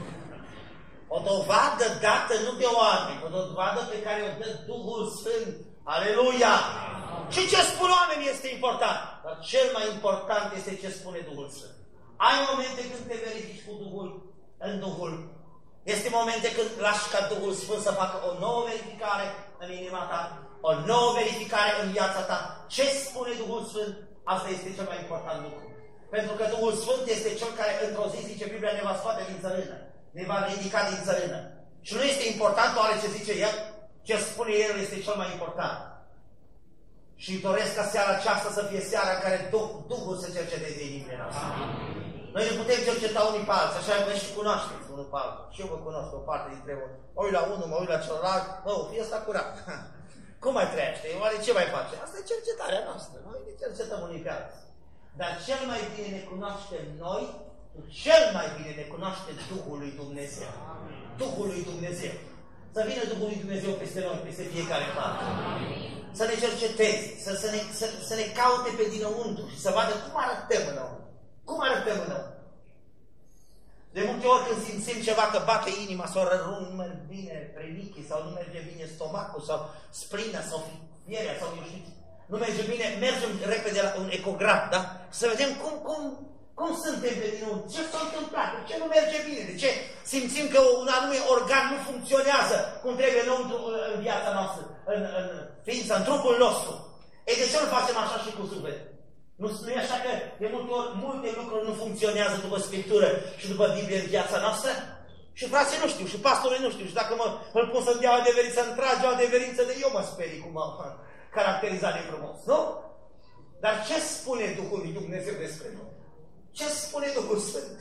O dovadă dată nu de oameni, o dovadă pe care o dă Duhul Sfânt. Aleluia! Și ce spun oamenii este important, dar cel mai important este ce spune Duhul Sfânt. Ai momente când te verifici cu Duhul, în Duhul. Este momente când lași ca Duhul Sfânt să facă o nouă verificare în inima ta, o nouă verificare în viața ta. Ce spune Duhul Sfânt? Asta este cel mai important lucru. Pentru că Duhul Sfânt este cel care într-o zi, zice Biblia, ne va scoate din țărână, ne va ridica din țărână. Și nu este important oare ce zice El, ce spune El este cel mai important. Și doresc ca seara aceasta să fie seara în care Duhul să cerceteze inimile noastre. Noi ne putem cerceta unii pe alții, așa că și cunoașteți unul pe altul. Și eu vă cunosc o parte dintre voi. Mă uit la unul, mă uit la celălalt, fie ăsta curat. Cum mai trăiește? Oare ce mai face? Asta e cercetarea noastră. Noi ne cercetăm unii pe alții. Dar cel mai bine ne cunoaștem noi, cel mai bine ne cunoaște Duhul lui Dumnezeu. Duhul lui Dumnezeu. Să vină Duhul lui Dumnezeu peste noi, peste fiecare parte. Să ne cerceteze, să ne caute pe dinăuntru și să vadă cum arătăm înăuntru. Cum arătăm înăuntru? De multe ori când simțim ceva că bate inima sau nu merge bine prenichii sau nu merge bine stomacul sau splina sau fierea sau eu știu, nu merge bine, mergem repede la un ecograf, da? Să vedem cum suntem pe dinăuntru, ce s-a întâmplat, de ce nu merge bine, de ce simțim că un anume organ nu funcționează cum trebuie în viața noastră, în ființa, în trupul nostru. E de ce nu facem așa și cu sufletul? Nu e așa că de multe ori multe lucruri nu funcționează după Scriptură și după Biblie în viața noastră? Și frații nu știu, și pastorii nu știu, și dacă îl pun să-mi dea o adeverință, să-mi trage o adeverință de eu mă sperii cum m-am caracterizat de frumos, nu? Dar ce spune Duhul lui Dumnezeu despre noi? Ce spune Duhul Sfânt?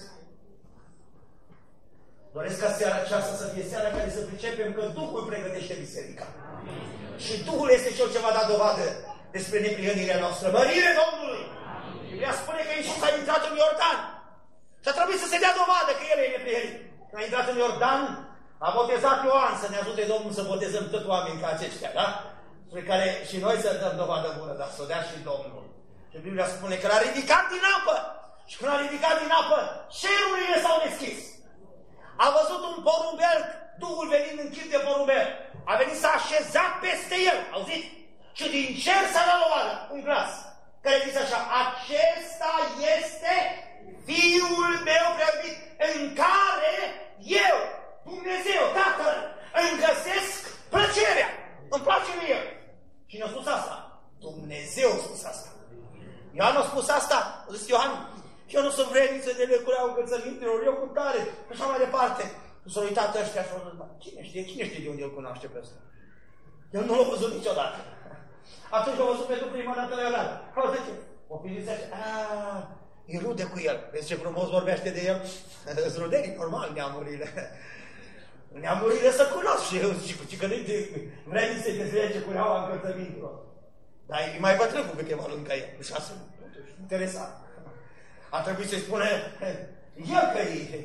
Doresc ca seara aceasta să fie seara care să pricepem că Duhul pregătește biserica. Și Duhul este cel ce va da dovadă despre neprihănirea noastră. Mărire Domnului! Biblia spune că Iisus a intrat în Iordan. Și a trebuit să se dea dovadă că El e neprihănit. Când a intrat în Iordan, a botezat Ioan, să ne ajute Domnul să botezăm tot oameni ca aceștia, da? Spre care și noi să dăm dovadă bună, dar să o dea și Domnul. Și Biblia spune că l-a ridicat din apă. Și când a ridicat din apă, cerurile s-au deschis. A văzut un porumbel, Duhul venind în chip de porumbel. A venit să așezat peste el, auziți? Și din cer s-a dat dovadă, un glas, care zice așa, acesta este Fiul meu preabit, în care eu, Dumnezeu, Tatăl, îmi găsesc plăcerea. Îmi place lui El. Cine a spus asta? Dumnezeu a spus asta. Ioan a spus asta, a zis Ioan, și eu nu sunt vrednic să delecurau încălțămintelor, eu cu tare, și așa mai departe. S-au uitat ăștia și au zis, cine știe de unde îl cunoaște pe ăsta? El nu l-a văzut niciodată. Atunci l-a văzut pentru prima dată la Ioan. Auzi ce? Copilul zice, e rude cu el. Vezi ce frumos vorbește de el? Îți rudenii, normal, neamurile. Neamurile să cunosc și eu zic că nu-i vrednic să-i dezlege cu reaua încălțămintelor. Dar e mai bătrân cu câteva luni ca el. Deci asta interesant. A trebuit să-i spune el că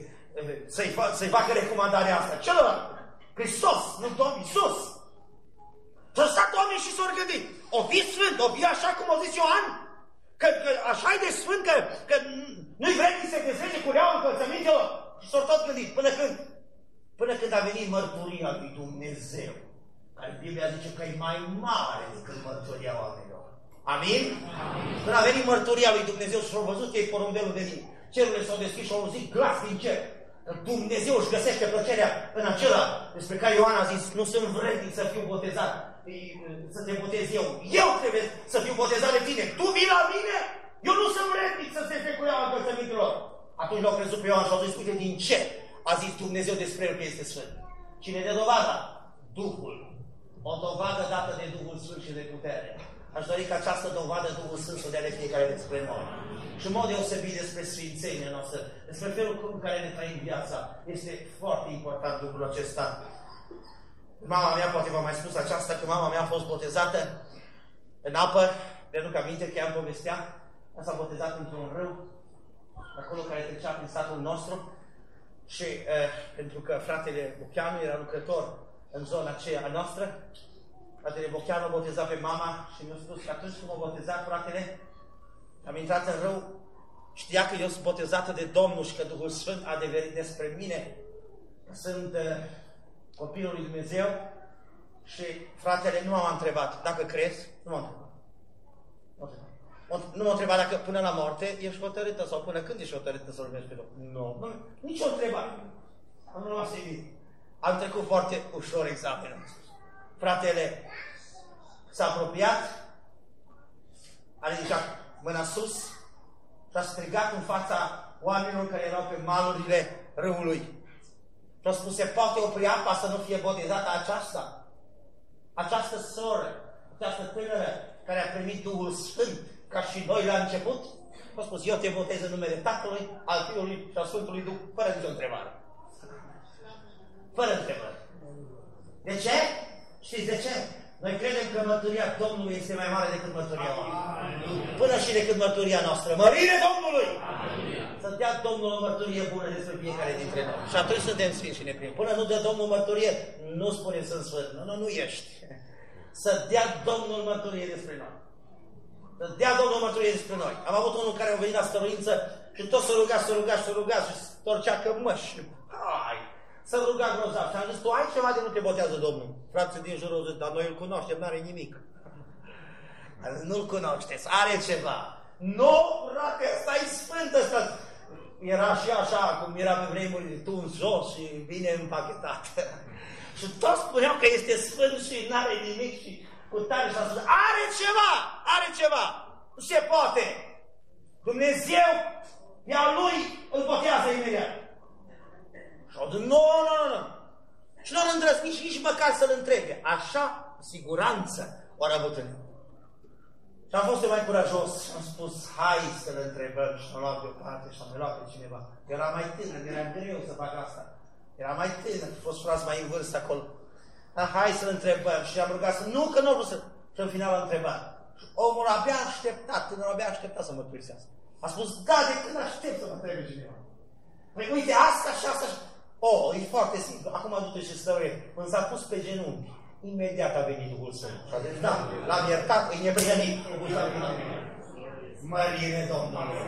să-i facă recomandarea asta. Celălalt, Hristos, nu Domnul Iisus. S-au stat oamenii și s-au gândit. O fi sfânt, o fi așa cum a zis Ioan? Că așa e de sfânt, că nu-i vrednic să dezlege cu reaua încălțămintelor. Și s-au tot gândit. Până când? Până când a venit mărturia lui Dumnezeu. Care Biblia zice că e mai mare decât mărturia oamenilor. Amin? Amin? Când a venit mărturia lui Dumnezeu și au văzut ei porumbelul venind, cerurile s-au deschis și au auzit glas din cer. Dumnezeu își găsește plăcerea în acela despre care Ioan a zis, nu sunt vrednic să fiu botezat, să te botez eu. Eu trebuie să fiu botezat de tine. Tu vii la mine? Eu nu sunt vrednic să se strecureau încălțămintelor. Atunci l-au crezut pe Ioan și au zis, uite din ce a zis Dumnezeu despre el că este sfânt. Cine de dovada? Duhul. O dovadă dată de Duhul Sfânt și de putere. Aș dori ca această dovadă Duhul Sfânt să o dea de fiecare despre noi. Și în mod deosebit despre sfințenia noastră, despre felul în care ne trăim viața. Este foarte important lucrul acesta. Mama mea, poate v-am mai spus aceasta, că mama mea a fost botezată în apă, pentru că aminte că ea îmi povestea, s-a botezat într-un râu, acolo care trecea prin satul nostru, și pentru că fratele Bocheanu era lucrător în zona aceea a noastră, fratele Bocheanu a botezat pe mama și mi-a spus că atunci când m-a botezat fratele, am intrat în râu, știa că eu sunt botezată de Domnul și că Duhul Sfânt a adeverit despre mine, că sunt copilul lui Dumnezeu, și fratele nu m-a întrebat dacă crezi, nu m-a întrebat. Nu m-a întrebat dacă până la moarte ești hotărâtă sau până când ești hotărâtă să urmezi pe Domnul. Nu, nici o întrebare. Am rămas iubit. Am trecut foarte ușor examenul. Fratele s-a apropiat, a ridicat mâna sus și a strigat în fața oamenilor care erau pe malurile râului. Și a spus, se poate opri apa să nu fie botezată aceasta? Această soră, această tânără care a primit Duhul Sfânt, ca și noi la început, a spus, eu te botez în numele Tatălui, al Fiului și al Sfântului Duh, fără nicio întrebare. Fără întrebări. De ce? Știți de ce? Noi credem că mărturia Domnului este mai mare decât mărturia noastră. Până și decât mărturia noastră. Mărire Domnului! Să dea Domnul o mărturie bună despre fiecare dintre noi. Și atunci suntem sfinți și neprim. Până nu dă Domnul mărturie, nu spunem sunt sfânt. Nu ești. Să dea Domnul mărturie despre noi. Să dea Domnul mărturie despre noi. Am avut unul care a venit la stăruință și tot să ruga și storcea cămăși. Hai! Să ruga grozav. Și am zis, tu ai ceva de nu te botează Domnul. Frații din jurul zic, dar noi îl cunoaștem, n-are nimic. Am zis, nu-l cunoașteți, are ceva. Nu, frate, ăsta e sfânt ăsta. Era și așa, cum era pe vremuri, tuns jos și bine împachetat. Și toți spuneau că este sfânt și n-are nimic și cu tare și a spus, are ceva. Nu se poate. Dumnezeu, ea lui îl botează imediat. Și au zis, nu. Și nu au îndrăznit nici măcar să-l întrebe. Așa, siguranță, o ar avut în el. Și am fost mai curajos și am spus, hai să-l întrebăm. Și am luat deoparte și am luat pe cineva. Era mai tânăr, era greu să fac asta. Era mai tânăr, a fost frați mai în vârstă acolo. Dar hai să-l întrebăm. Și am rugat să, nu, că nu vreau să... Și în final l-am întrebat. Și omul abia așteptat, tânărul abia așteptat să mă mărturisească. A spus, da, de când aștept să mă întrebe cineva. Păi uite, asta și asta și... e foarte simplu. Acum du-te și stăruie. Când s-a pus pe genunchi, imediat a venit Duhul Sfânt. Și a zis, da, l-am iertat, e neprihănit. Mărire Domnului.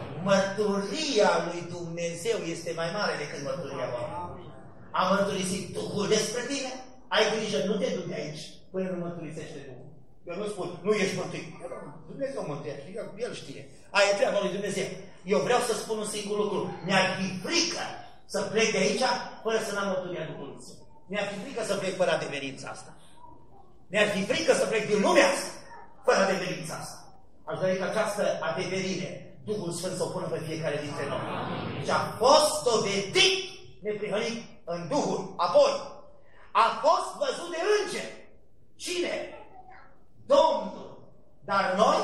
Mărturia lui Dumnezeu este mai mare decât mărturia voastră. A mărturisit Duhul despre tine, ai grijă, nu te du de aici până nu mărturisește Duhul. Eu nu spun, nu ești mărturit. Dumnezeu mântuiește, El știe. Aia e treaba lui Dumnezeu. Eu vreau să spun un singur lucru. Mi-ar fi frică să plec de aici fără să n-am mărturia Duhului Sfânt. Mi-ar fi frică să plec fără adeverința asta. Mi-ar fi frică să plec din lumea asta fără adeverința asta. Aș dori ca această adeverire Duhul Sfânt să o pună pe fiecare dintre noi. Și a fost dovedit neprihănit în Duhul. Apoi, a fost văzut de îngeri. Cine? Domnul. Dar noi?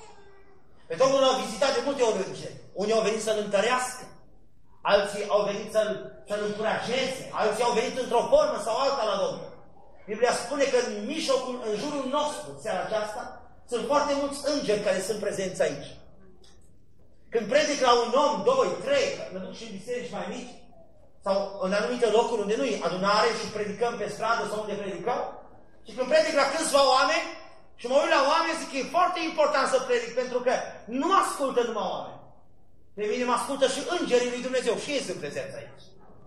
Pe Domnul l-au vizitat de multe ori îngeri. Unii au venit să-L întărească. Alții au venit să-L încurajeze. Alții au venit într-o formă sau alta la Domnul. Biblia spune că în jurul nostru, seara aceasta, sunt foarte mulți îngeri care sunt prezenți aici. Când predic la un om, 2, 3, mă duc și în biserici mai mici, sau în anumite locuri unde nu e adunare și predicăm pe stradă sau unde predicăm, și când predic la câțiva oameni, și mă uit la oameni, zic că e foarte important să predic, pentru că nu mă ascultă numai oameni. Pe mine mă ascultă și îngerii lui Dumnezeu și ei sunt prezenți aici.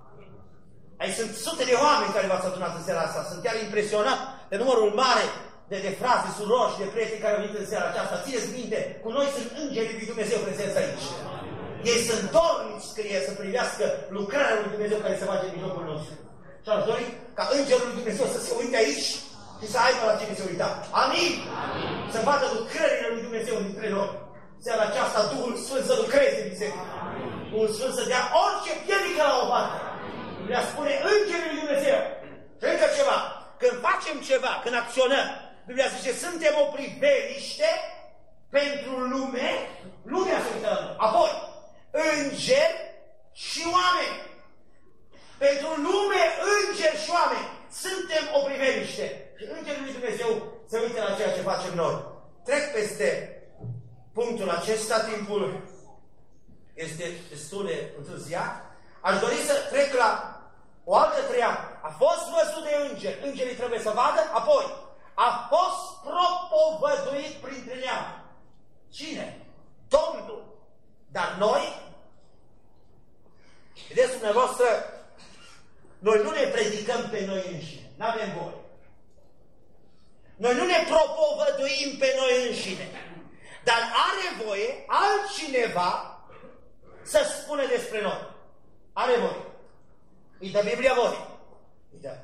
Aici sunt sute de oameni care v-ați adunat în seara asta. Sunt chiar impresionat de numărul mare de frați, de surori și de prieteni care au venit în seara aceasta. Țineți minte, cu noi sunt îngerii lui Dumnezeu prezenți aici. Ei sunt dornici, scrie, să privească lucrarea lui Dumnezeu care se face în mijlocul nostru. Și aș dori ca îngerul lui Dumnezeu să se uite aici și să aibă la cine se uita. Amin! Să vadă lucrările lui Dumnezeu dintre noi. Seara aceasta Duhul Sfânt să lucreze în biserică. Duhul Sfânt să dea orice piedică la o parte. Biblia spune îngerii lui Dumnezeu. Și încă ceva. Când facem ceva, când acționăm, Biblia zice, suntem o priveliște pentru lume. Lumea se uită la noi. Apoi, îngeri și oameni. Pentru lume, îngeri și oameni. Suntem o trec peste punctul acesta, timpul este destul de întârziat. Aș dori să trec la o altă treabă. A fost văzut de îngeri, îngerii trebuie să vadă, apoi a fost propovăduit printre neamuri. Cine? Domnul. Dar noi, vedeți dumneavoastră, noi nu ne predicăm pe noi înșine, n-avem voie. Noi nu ne propovăduim pe noi înșine, dar are voie altcineva să spună despre noi. Are voie. Îi dă Biblia voie. Îi dă.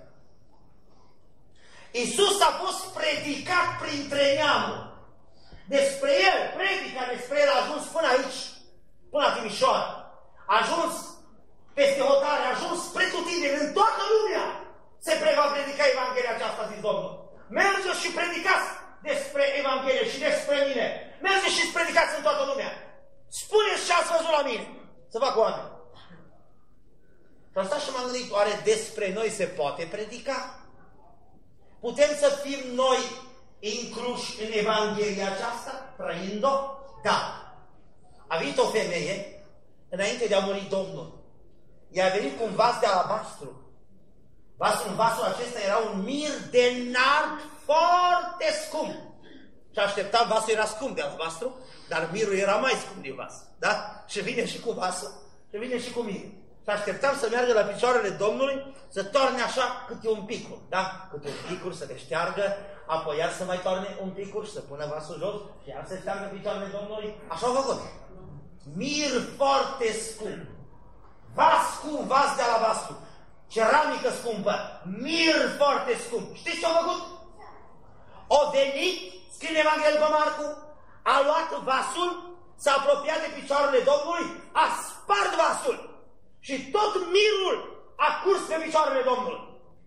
Iisus a fost predicat printre neamuri. Despre El, predica despre El a ajuns până aici, până la Timișoara. A ajuns peste hotare, a ajuns spre tutindeni, în toată lumea se va predica Evanghelia aceasta, zis Domnul. Mergeți și predicați despre Evanghelie și despre mine. Mergeți și predicați în toată lumea. Spuneți ce ați văzut la mine. Să fac oameni. Și asta și m-am gândit, oare despre noi se poate predica? Putem să fim noi incluși în Evanghelia aceasta, trăind-o? Da. A venit o femeie, înainte de a muri Domnul. Ea a venit cu un vas de alabastru. În vasul acesta era un mir de nard foarte scump. Și așteptam, vasul era scump de alabastru, dar mirul era mai scump din vas. Da? Și vine și cu vasul, și vine și cu mirul. Și așteptam să meargă la picioarele Domnului, să toarne așa câte un picur, da? Câte un picur, să le șteargă, apoi iar să mai toarne un picur și să pună vasul jos, și iar să șteargă picioarele Domnului. Așa au făcut. Mir foarte scump. Vas de alabastru. Ceramică scumpă. Mir foarte scump. Știți ce au făcut? O venit, scrie în Evanghelia după Marcu, a luat vasul, s-a apropiat de picioarele Domnului, a spart vasul. Și tot mirul a curs pe picioarele Domnului.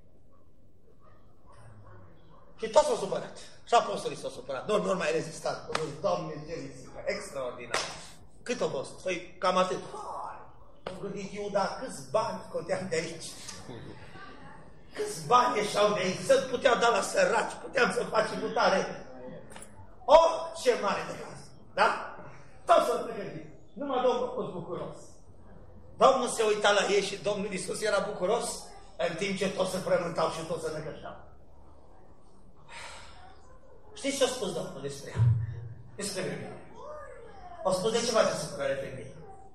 Și toți s-au supărat. Și apostolii s-au supărat. Nu mai rezistat. Doamne, ce rizică. Extraordinar. Cât a fost? Păi, cam atât. Am gândit, Iuda, câți bani scoteam de aici? Câți bani ieșeau de aici? Să puteau da la săraci, puteam să facem mutare. Oh, ce mare de caz! Da? Toți s-au pregătit. Numai Domnul a fost bucuros. Domnul se uita la ei și Domnul Iisus era bucuros, în timp ce toți se frământau și toți se năcășeau. Știți ce a spus Domnul despre ea? Despre femeie. A spus de ce face supărare femeie.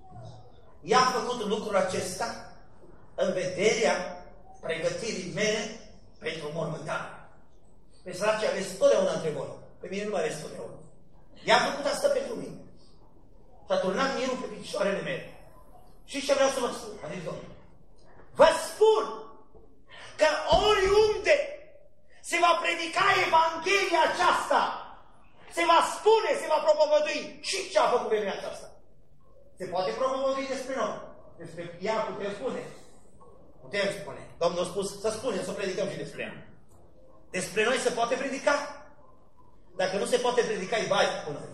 Ea a făcut lucrul acesta în vederea pregătirii mele pentru mormântare. Pe săracii aveți totdeauna între voi. Pe mine nu mai aveți totdeauna. Ea a făcut asta pentru mine. Și a turnat mirul pe picioarele mele. Și ce vreau să vă spun? A zis Domnul. Vă spun că oriunde se va predica Evanghelia aceasta, se va spune, se va propovădui. Și ce a făcut femeia aceasta? Se poate propovădui despre noi. Despre ea putem spune. Putem spune. Domnul a spus să spunem, să predicăm și despre ea. Despre noi se poate predica? Dacă nu se poate predica, e bai cu noi.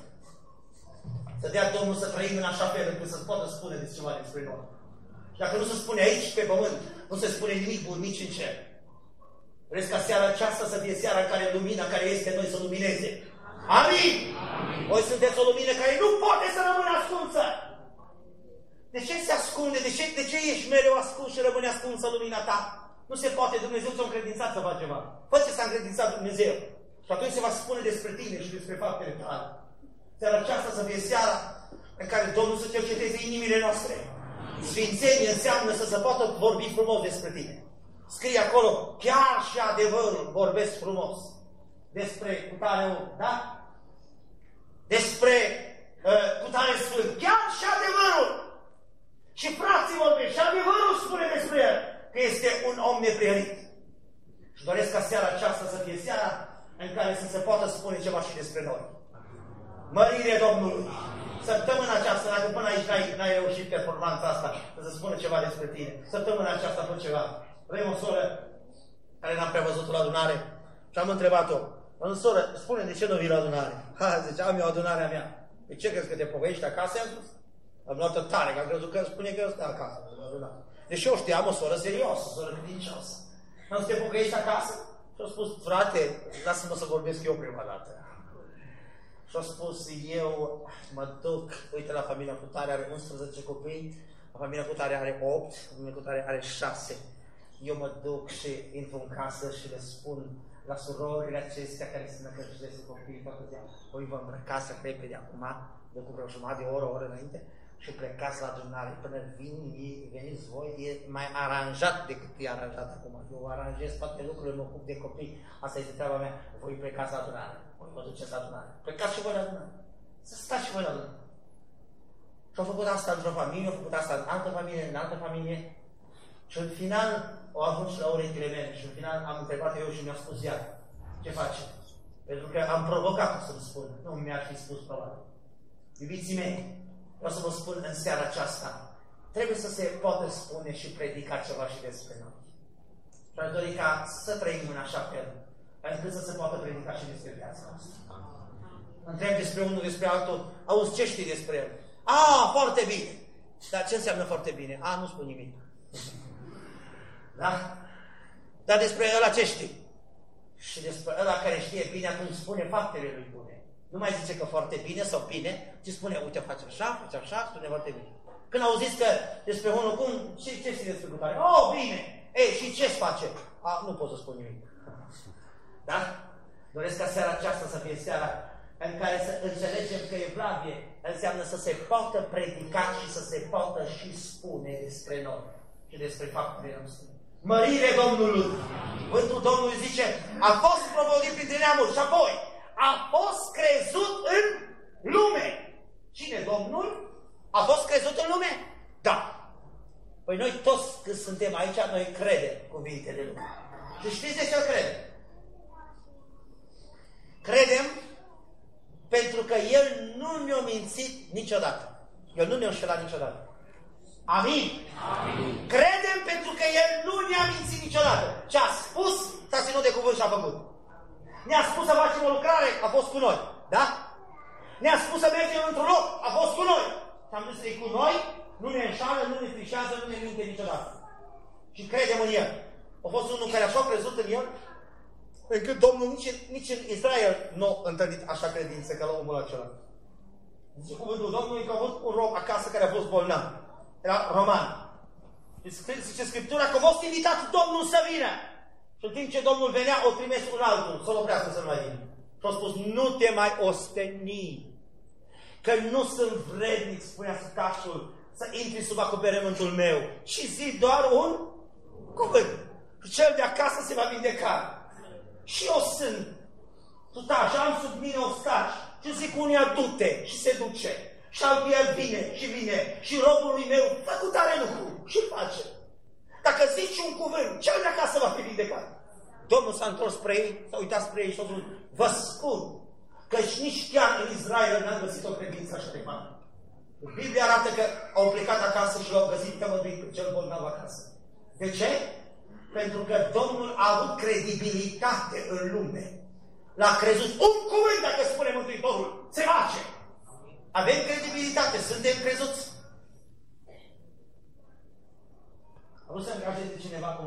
Să dea Domnul să trăim în așa fel încât să poată spune de ceva despre noi. Și dacă nu se spune aici, pe pământ, nu se spune nimic bun, nici în cer. Vreți ca seara aceasta să fie seara în care lumina care este în noi să lumineze. Amin! Amin! Voi sunteți o lumină care nu poate să rămână ascunsă. De ce se ascunde? De ce ești mereu ascuns și rămâne ascunsă lumina ta? Nu se poate, Dumnezeu ți-a încredințat să faci ceva. Fă ce s-a încredințat Dumnezeu. Și atunci se va spune despre tine și despre faptele tale. Seara aceasta să fie seara în care Domnul să cerceteze inimile noastre. Sfințenie înseamnă să se poată vorbi frumos despre tine. Scrie acolo, chiar și adevărul vorbesc frumos. Despre cutare om, da? Despre cutare sfânt. Chiar și adevărul. Și frații vorbesc și adevărul spune despre el că este un om neprihănit. Și doresc ca seara aceasta să fie seara în care să se poată spune ceva și despre noi. Mărire Domnului! Săptămâna aceasta, dacă până aici n-ai reușit performanța asta, să se spună ceva despre tine. Săptămâna aceasta fă ceva. Avem o soră care n-am prea văzut-o la adunare și am întrebat-o. Soră, spune de ce nu vii la adunare? Zice, am eu adunarea mea. Pe ce crezi că te povăiești acasă? I-am spus. Am luat-o tare, că am crezut că spune că eu stai acasă. Deși eu știam o soră serioasă, o soră credincioasă. Am zis, te pocăiești acasă? Și au spus, frate, lasă-mă să vorbesc eu prima dată. și-a spus, eu mă duc, uite la familia cu tare, are 11 copii, la familia cu tare are 8, familia cu tare are 6. Eu mă duc și intru în casă și le spun la surorile acestea care se năcăjesc copiii toată ziua, voi vă îmbrăcați repede acum, de cu vreo jumătate de oră, o oră înainte, și plecați la adunare. Până veniți voi, e mai aranjat decât e aranjat acum. Eu aranjez toate lucrurile, mă ocup de copii, asta este treaba mea. Voi plecați la adunare, voi vă duceți la adunare. Plecați și voi la adunare. Să stați și voi la adunare. Și au făcut asta într-o familie, au făcut asta în altă familie, în altă familie. Și în final au avut și la urechile mele. Și în final am întrebat eu și mi-a spus ea, ce face? Pentru că am provocat să-mi spun. Nu mi-ar fi spus probabil. Iubiții mei, vreau să vă spun în seara aceasta, trebuie să se poată spune și predica ceva și despre noi. Și aș dori ca să trăim în așa fel, încât să se poată predica și despre viața noastră. Întreb despre unul, despre altul, auzi, ce știi despre el? Foarte bine! Dar ce înseamnă foarte bine? Nu spun nimic. Da? Dar despre ăla ce știi? Și despre ăla care știe bine, atunci spune faptele lui bune. Nu mai zice că foarte bine sau bine, ci spune, uite, face așa, spune foarte bine. Când auziți că despre unul, ce știi despre lucrare? Bine! Și ce-ți face? Nu pot să spun nimic. Da? Doresc ca seara aceasta să fie seara în care să înțelegem că evlavie înseamnă să se poată predica și să se poată și spune despre noi și despre faptele noastre. Mărire Domnului! Cuvântul Domnului zice, a fost provodit printre neamuri și apoi a fost crezut în lume. Cine Domnul? A fost crezut în lume? Da. Păi noi toți când suntem aici, noi credem cuvintele lui. Și știți de ce credem? Credem pentru că El nu ne-a mințit niciodată. El nu ne-a înșelat niciodată. Amin? Amin. Credem pentru că El nu ne-a mințit niciodată. Ce a spus, s-a ținut de cuvânt și a făcut. Ne-a spus să facem o lucrare, a fost cu noi. Da? Ne-a spus să mergem într-un loc, a fost cu noi. Și am zis că e cu noi, nu ne înșală, nu ne trișează, nu ne minte niciodată. Și credem în El. A fost unul care așa a crezut în El, încât Domnul nici în Israel nu a întâlnit așa credință ca la omul acela. Zice cuvântul Domnului că a avut un rob acasă care a fost bolnav. Era roman. Zice Scriptura că a fost invitat Domnul să vină. Și în timp ce Domnul venea, o trimis un altul să-l oprească să nu mai vină. Și a spus, nu te mai osteni, că nu sunt vrednic, spunea sutașul, să intri sub acoperământul meu, și zi doar un cuvânt. Și cel de acasă se va vindeca. Și eu sunt sutaș, am sub mine ostași, și zic unia du-te și se duce. Și altul el vine și vine. Și robului meu, făcut tare lucru și face. Dacă zici un cuvânt, cel de acasă va fi vindecat. Domnul s-a întors spre ei, s-a uitat spre ei și a spus, vă spun că nici chiar în Israel n-am găsit o credință așa de mare. Biblia arată că au plecat acasă și l-au găsit tămăduit pe cel bolnav acasă. De ce? Pentru că Domnul a avut credibilitate în lume. L-a crezut un cuvânt, dacă spune Mântuitorul, se face. Avem credibilitate, suntem crezuți. Am vrut să angajeze cineva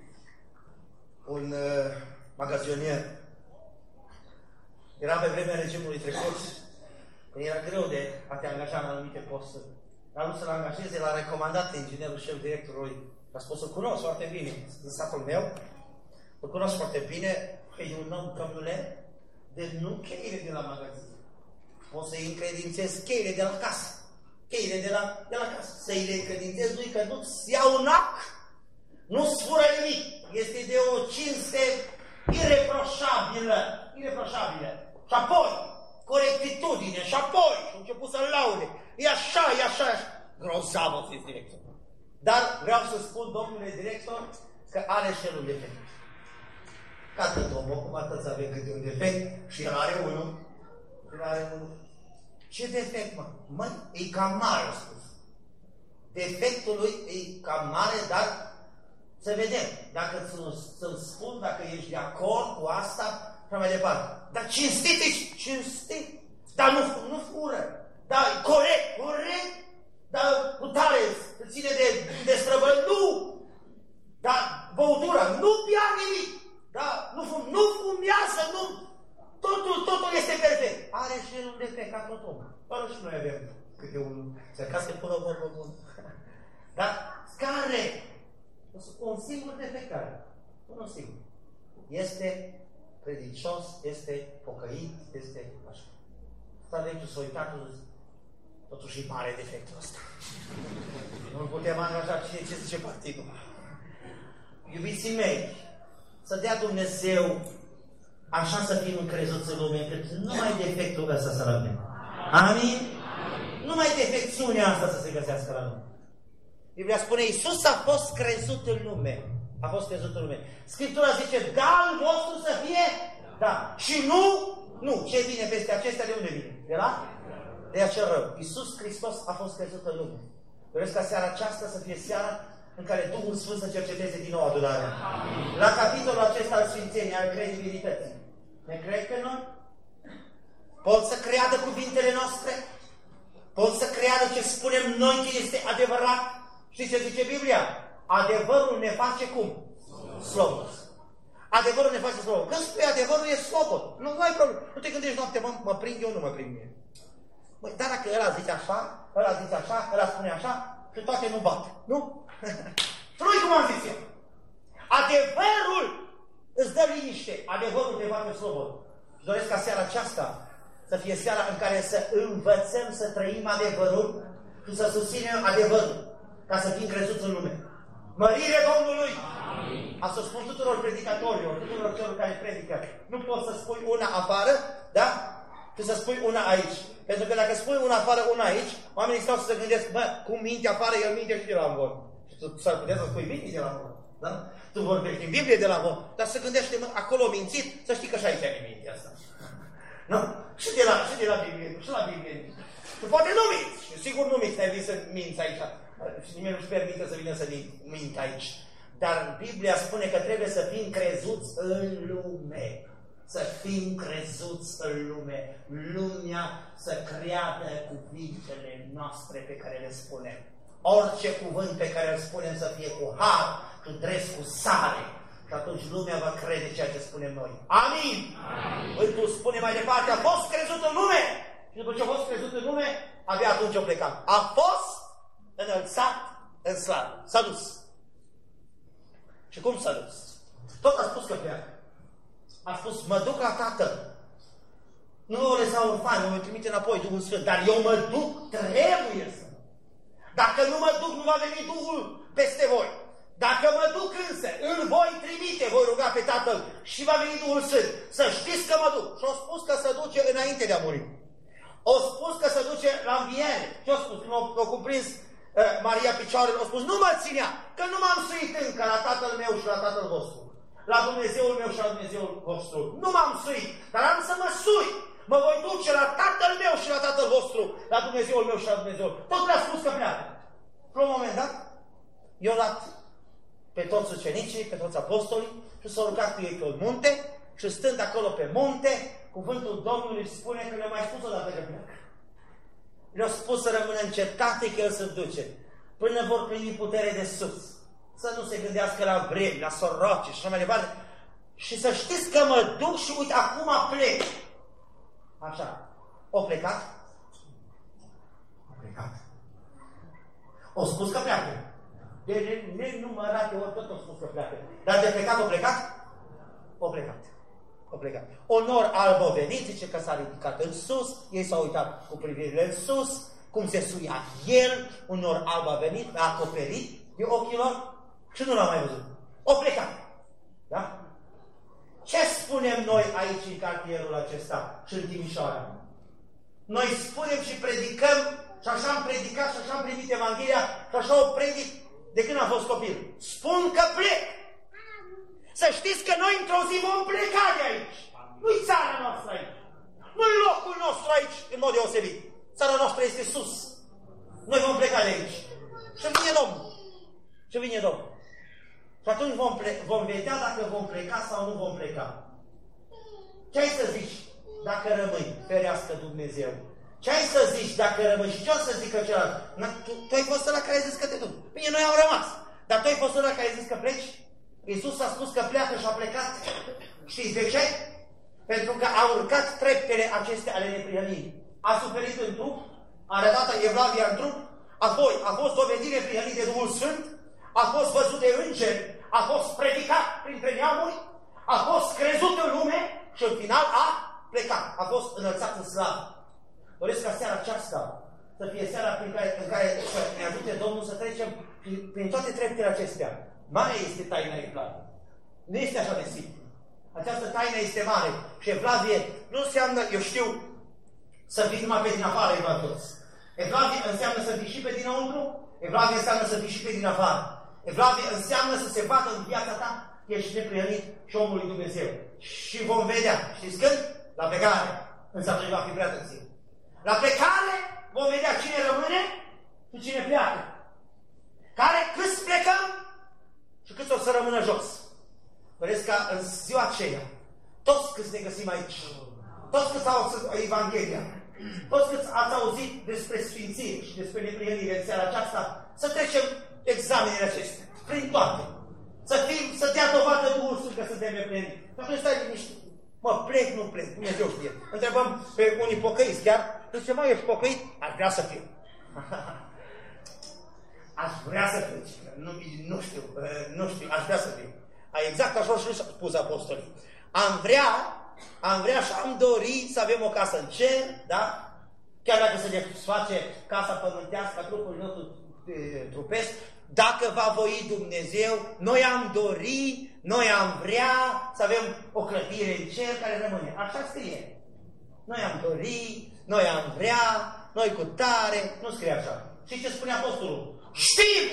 un magazionier. Era pe vremea regimului trecut, când era greu de a te angaja în anumite posturi. Dar nu să-l angajeze, l-a recomandat inginerul șef directorului. A spus, să cunosc foarte bine, în satul meu, îl cunosc foarte bine, că e un om cămule, de nu cheile de la magazin. O să-i încredințez cheile de la casă. Cheile de la casă. Să-i le încredințez lui că nu-ți iau un ac, nu-ți fură nimic. Este de o cinste ireproșabilă. Și apoi, corectitudine. Și apoi, și început să-l laude. E așa. Grozav o fi director. Dar vreau să spun, domnule director, că are și el un defect. Ca tot omul, cum atâți avem câte un defect, și el are unul. Ce defect, mă? Măi, e cam mare, a spus. Defectul lui e cam mare, dar să vedem. Dacă să-l spun, dacă ești de acord cu asta, și mai departe. Dar cinstit ești, cinstit. Dar nu fură. Dar corect. Dar cu tare, ține de străbări, nu! Dar băutura, nu bea nimic! Dar nu fumează, nu! Totul este perfect. Are și el un defect. ca tot omul. Doar și noi avem câte unul. Încerca să pună o vorbă bună. Dar care? Un singur defect care? Unul singur. Este credincios, este pocăit, este așa. Staventul s-a uitat și zis, totuși e mare defectul ăsta. Nu putem angaja cine ce zice partidul. Iubiții mei, să dea Dumnezeu așa să fim încrezuți în lume, încât numai defectul ăsta să rămâne. Amin? Numai defecțiunea asta să se găsească la lume. Biblia spune, Iisus a fost crezut în lume. A fost crezut în lume. Scriptura zice, da, al vostru să fie? Da. Și nu? Nu. Ce vine peste acestea? De unde vine? De la? De acel rău. Iisus Hristos a fost crezut în lume. Doresc ca seara aceasta să fie seara în care Duhul Sfânt să cerceteze din nou adunarea. La capitolul acesta al Sfințenii, al credibilității. Ne cred pe noi? Pot să creadă cuvintele noastre? Pot să creadă ce spunem noi că este adevărat? Știți ce zice Biblia? Adevărul ne face cum? Slobos. Adevărul ne face slobos. Când spui adevărul, e slobos. Nu ai problemă. Nu te gândești noapte, mă prind eu, nu mă prind mie. Băi, dar dacă ăla zice așa, ăla zice așa, ăla spune așa, și toate nu bat. Nu? Nu-i cum am zis eu. Adevărul îți dă liniște. Adevărul te face slobos. Și doresc ca seara aceasta să fie seara în care să învățăm să trăim adevărul și să susținem adevărul, ca să fim crezuți în lume. Mărire Domnului! Asta o spun tuturor predicatorilor, tuturor celor care predică. Nu poți să spui una afară, da? Și să spui una aici. Pentru că dacă spui una afară, una aici, oamenii stau să se gândesc, bă, cum minte afară, el minte și de la învon. Și tu s-ar putea să spui minte de la învon. Da? Tu vorbești din Biblie de la învon, dar se gândește, mă, acolo mințit, să știi că și aici ai mintea asta. Nu? Și de la Biblie, și la Biblie. Tu poate nu minți. Și sigur nu minți, ai venit să minți aici. Și nimeni nu-și permite să vină să minți aici. Dar Biblia spune că trebuie să fim crezuți în lume. Să fim crezuți în lume. Lumea să creadă cuvintele noastre pe care le spunem. Orice cuvânt pe care îl spunem să fie cu har, cu dres, cu sare. Și atunci lumea va crede ceea ce spunem noi. Amin! Cuvântul spune mai departe, a fost crezut în lume. Și după ce a fost crezut în lume, abia atunci a plecat. A fost înălțat în slavă. S-a dus. Și cum s-a dus? Tot a spus că pleacă. A spus, mă duc la Tatăl. Nu o lăsa orfani, mă trimite înapoi Duhul Sfânt. Dar eu mă duc, trebuie să. Dacă nu mă duc, nu va veni Duhul peste voi. Dacă mă duc însă, îl voi trimite, voi ruga pe Tatăl și va veni Duhul Sfânt. Să știți că mă duc. Și a spus că se duce înainte de a muri. A spus că se duce la înviere. Ce a spus? Nu a cuprins Maria picioarele, a spus, nu mă ținea, că nu m-am suit încă la Tatăl meu și la Tatăl vostru. La Dumnezeul meu și la Dumnezeul vostru. Nu m-am suit, dar am să mă sui. Mă voi duce la Tatăl meu și la Tatăl vostru, la Dumnezeul meu și la Dumnezeul. Tot le-a spus că pleacă. La un moment dat, i-a luat pe toți ucenicii, pe toți apostolii și s-a rugat cu ei pe un munte și stând acolo pe munte, cuvântul Domnului spune că le-a mai spus odată că pleacă. Le-a spus să rămână în cetate că el se duce, până vor primi putere de sus. Să nu se gândească la vremi, la soroci și așa mai departe. Și să știți că mă duc și uite, acum plec. Așa. O plecat? O plecat. O spus că pleacă. De nenumărate ori tot o spus că pleacă. Dar de plecat o plecat? O plecat. O plecat. Onor alb a venit, zice că s-a ridicat în sus, ei s-au uitat cu privirile în sus, cum se suia el, un nor alb a venit, a acoperit de ochii lor și nu l-am mai văzut. O plecat. Da? Ce spunem noi aici în cartierul acesta și în Timișoara? Noi spunem și predicăm și așa am predicat și așa am primit Evanghelia și așa o predic de când am fost copil. Spun că plec. Să știți că noi într-o zi vom pleca de aici. Nu-i țara noastră aici. Nu-i locul nostru aici în mod deosebit. Țara noastră este sus. Noi vom pleca de aici. Și vine Domnul. Și vine Domnul. Și atunci vom vedea dacă vom pleca sau nu vom pleca. Ce ai să zici dacă rămâi? Ferească Dumnezeu. Ce ai să zici dacă rămâi? Și ce o să zică celălalt? Tu ai fost ăla care ai zis că te duc. Bine, noi am rămas. Dar tu ai fost ăla care ai zis că pleci? Iisus a spus că pleacă și a plecat. Știți de ce? Pentru că a urcat treptele acestea ale neprihănirii. a suferit în trup, a arătat Evlavia în trup, apoi a fost dovedire prihănit de Duhul Sfânt, a fost văzut de îngeri, a fost predicat printre neamuri, a fost crezut în lume și în final a plecat, a fost înălțat în slavă. Doresc ca seara aceasta să fie seara în care să ne ajute Domnul să trecem prin toate treptele acestea. Mare este taina Evlaviei. Nu este așa de simplu. Această taină este mare. Și Evlavie nu înseamnă, eu știu, să fii numai pe din afară evlavios. Evlavie înseamnă să fii și pe dinăuntru, Evlavie înseamnă să fii și pe din afară. Evlavie înseamnă să se vadă în viața ta că ești neprihănit și omul lui Dumnezeu. Și vom vedea. Știți când? La plecare. Însă atunci va fi prea târziu. La plecare vom vedea cine rămâne și cine pleacă. Câți plecăm și câți o să rămână jos. Doresc ca în ziua aceea, toți câți ne găsim aici, toți câți au auzit Evanghelia, toți câți ați auzit despre sfințire și despre neprihănire în seara aceasta, să trecem examenele acestea, prin toate. Să dea dovadă Duhul Sfânt că suntem neprihăniți. Și atunci stai liniștit. Mă, plec, nu plec, Dumnezeu știe. Întrebăm pe unii pocăiți chiar, zice, mă, ești pocăit? Aș vrea să fiu. Aș vrea să fiu. Nu știu, aș vrea să fiu. Exact așa și a spus apostolii. Am vrea și am dorit să avem o casă în cer, da? Chiar dacă se desface casa pământească, trupul nostru trupesc, dacă va voi Dumnezeu, noi am dorit, noi am vrea să avem o clădire în cer care rămâne. Așa scrie. Noi am dorit, noi am vrea, noi cu tare, nu scrie așa. Și ce spune apostolul? Știm!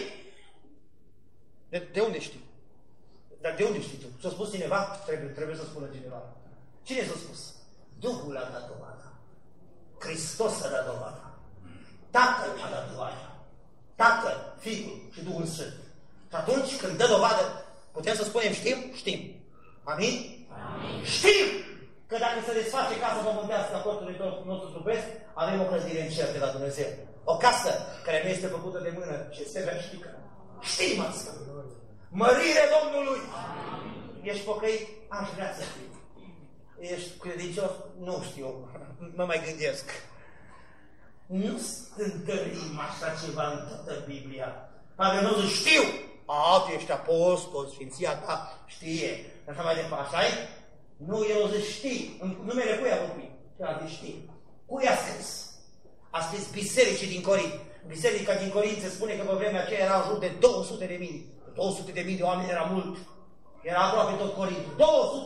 De unde știi? Dar de unde știi tu? S-a spus cineva? Trebuie să spună cineva. Cine s-a spus? Duhul a dat dovada. Hristos a dat dovada. Tatăl a dat dovada. Tatăl, Fiul și Duhul Sfânt. Și atunci când dă dovadă, putem să spunem știm? Știm. Amin? Amin. Știm că dacă se desface casa pământească a cortului nostru trupesc, avem o clădire în cer de la Dumnezeu. O casă care nu este făcută de mână, ci este veșnică. Știm asta. Mărire Domnului! Amin. Ești pocăit? Aș vrea să fiu. Ești credincios? Nu știu. Mă mai gândesc. Nu stântărim așa ceva în toată Biblia. Pavel nu zice, știu! Tu ești apostol, sfinția ta știe. Așa mai departe, așa-i? Nu, el o zice, știi. În numele cui a vorbit? Și a zis, știi. Cui a scris? A scris bisericii din Corint. Biserica din Corint se spune că pe vremea aceea era în jur de 200.000. 200.000 de oameni era mult. Era aproape tot Corint. 200.000. 200.000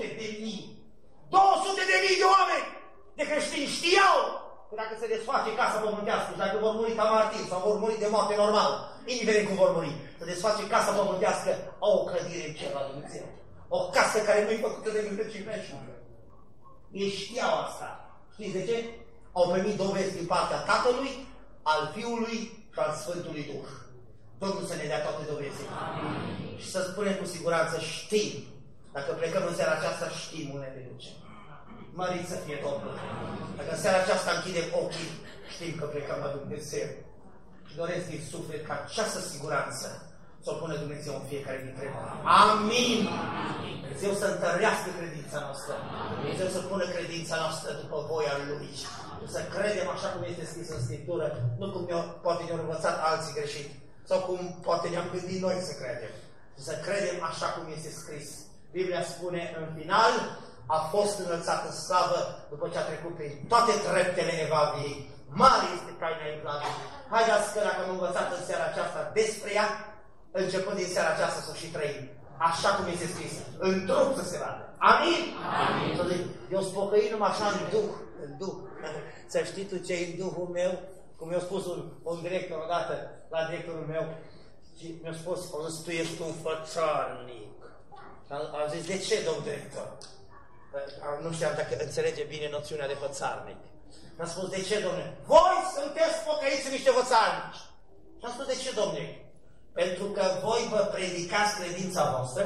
de oameni de creștini știau că dacă se desface casa pământească, dacă vor muri ca martiri sau vor muri de moarte normală, indiferent cum vor muri, se desface casa pământească, au o clădire în cer la Dumnezeu. O casă care nu-i făcută de mine ci veșnică. Ei știau asta. Știți de ce? Au primit dovezi din partea Tatălui, al Fiului și al Sfântului Duh. Domnul să ne dea toate dovezile. Și să spunem cu siguranță, știm. Dacă plecăm în seara aceasta, știm unde ne ducem. Mărit să fie Domnul. Dacă în seara aceasta închidem ochii, știm că plecăm la Dumnezeu. Și doresc din suflet ca această siguranță să o pună Dumnezeu în fiecare dintre noi. Amin! Dumnezeu să întărească credința noastră. Dumnezeu să pună credința noastră după voia Lui. Să credem așa cum este scris în Scriptură, nu cum poate ne-au învățat alții greșit. Sau cum poate ne-am gândit noi să credem. Să credem așa cum este scris. Biblia spune în final, a fost înălțat în slavă după ce a trecut prin toate treptele Evlaviei. Mare este taina Evlaviei. Haideți că dacă am învățat în seara aceasta despre ea, începând din seara aceasta să și trăim. Așa cum este scris. În trup să se vadă. Amin? Amin. Eu sunt pocăit numai așa în duh. În duh. Să știi tu ce e în duhul meu? Cum mi-a spus un director odată la directorul meu, și mi-a spus, tu ești un fățarnic. Am zis, de ce, domn director? Nu știam dacă înțelege bine noțiunea de fățarnic. Mi-a spus, de ce, domnule? Voi sunteți pocăiți niște fățarnici. Și am spus, de ce, domnule? Pentru că voi vă predicați credința voastră,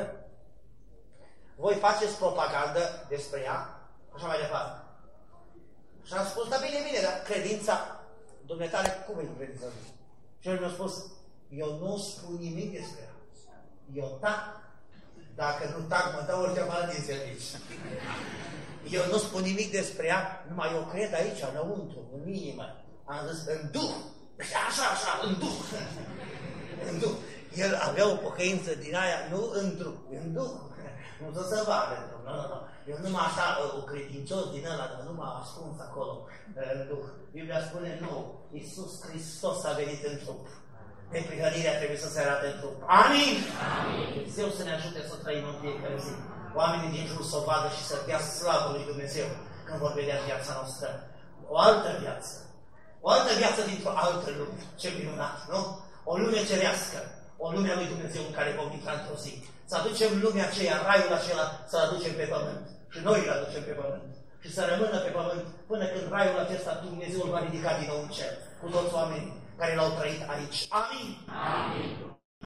voi faceți propagandă despre ea, așa mai departe. Și am spus, da bine, dar credința Dumnezeu, cum e credința lui? Și el mi-a spus, eu nu spun nimic despre ea. Eu tac. Dacă nu tac, mă dau orice afară din servici. Eu nu spun nimic despre ea, numai eu cred aici, înăuntru, în inimă. Am zis, în Duh. Așa, în Duh. În Duh. El avea o pocăință din aia, nu în trup, în Duh. Nu să se vadă. Nu. Eu numai așa, o credincios din ăla, dar nu m-a ascuns acolo, în Duh. Biblia spune, nu, Iisus Hristos a venit în trup. Neprihănirea trebuie să se arate în trup. Amin? Amin! Dumnezeu să ne ajute să trăim în fiecare zi. Oamenii din jur să o vadă și să dea slavă lui Dumnezeu când vor vedea viața noastră. O altă viață. O altă viață dintr-o altă lume. Ce minunat, nu? O lume cerească. O lume a lui Dumnezeu în care vom intra într-o zi. Să aducem lumea aceea, raiul acela, să-l aducem pe pământ. Și noi îl aducem pe pământ. Și să rămână pe pământ până când raiul acesta Dumnezeu îl va ridica din nou în cer. Cu toți oamenii care l-au trăit aici. Amin! Amin!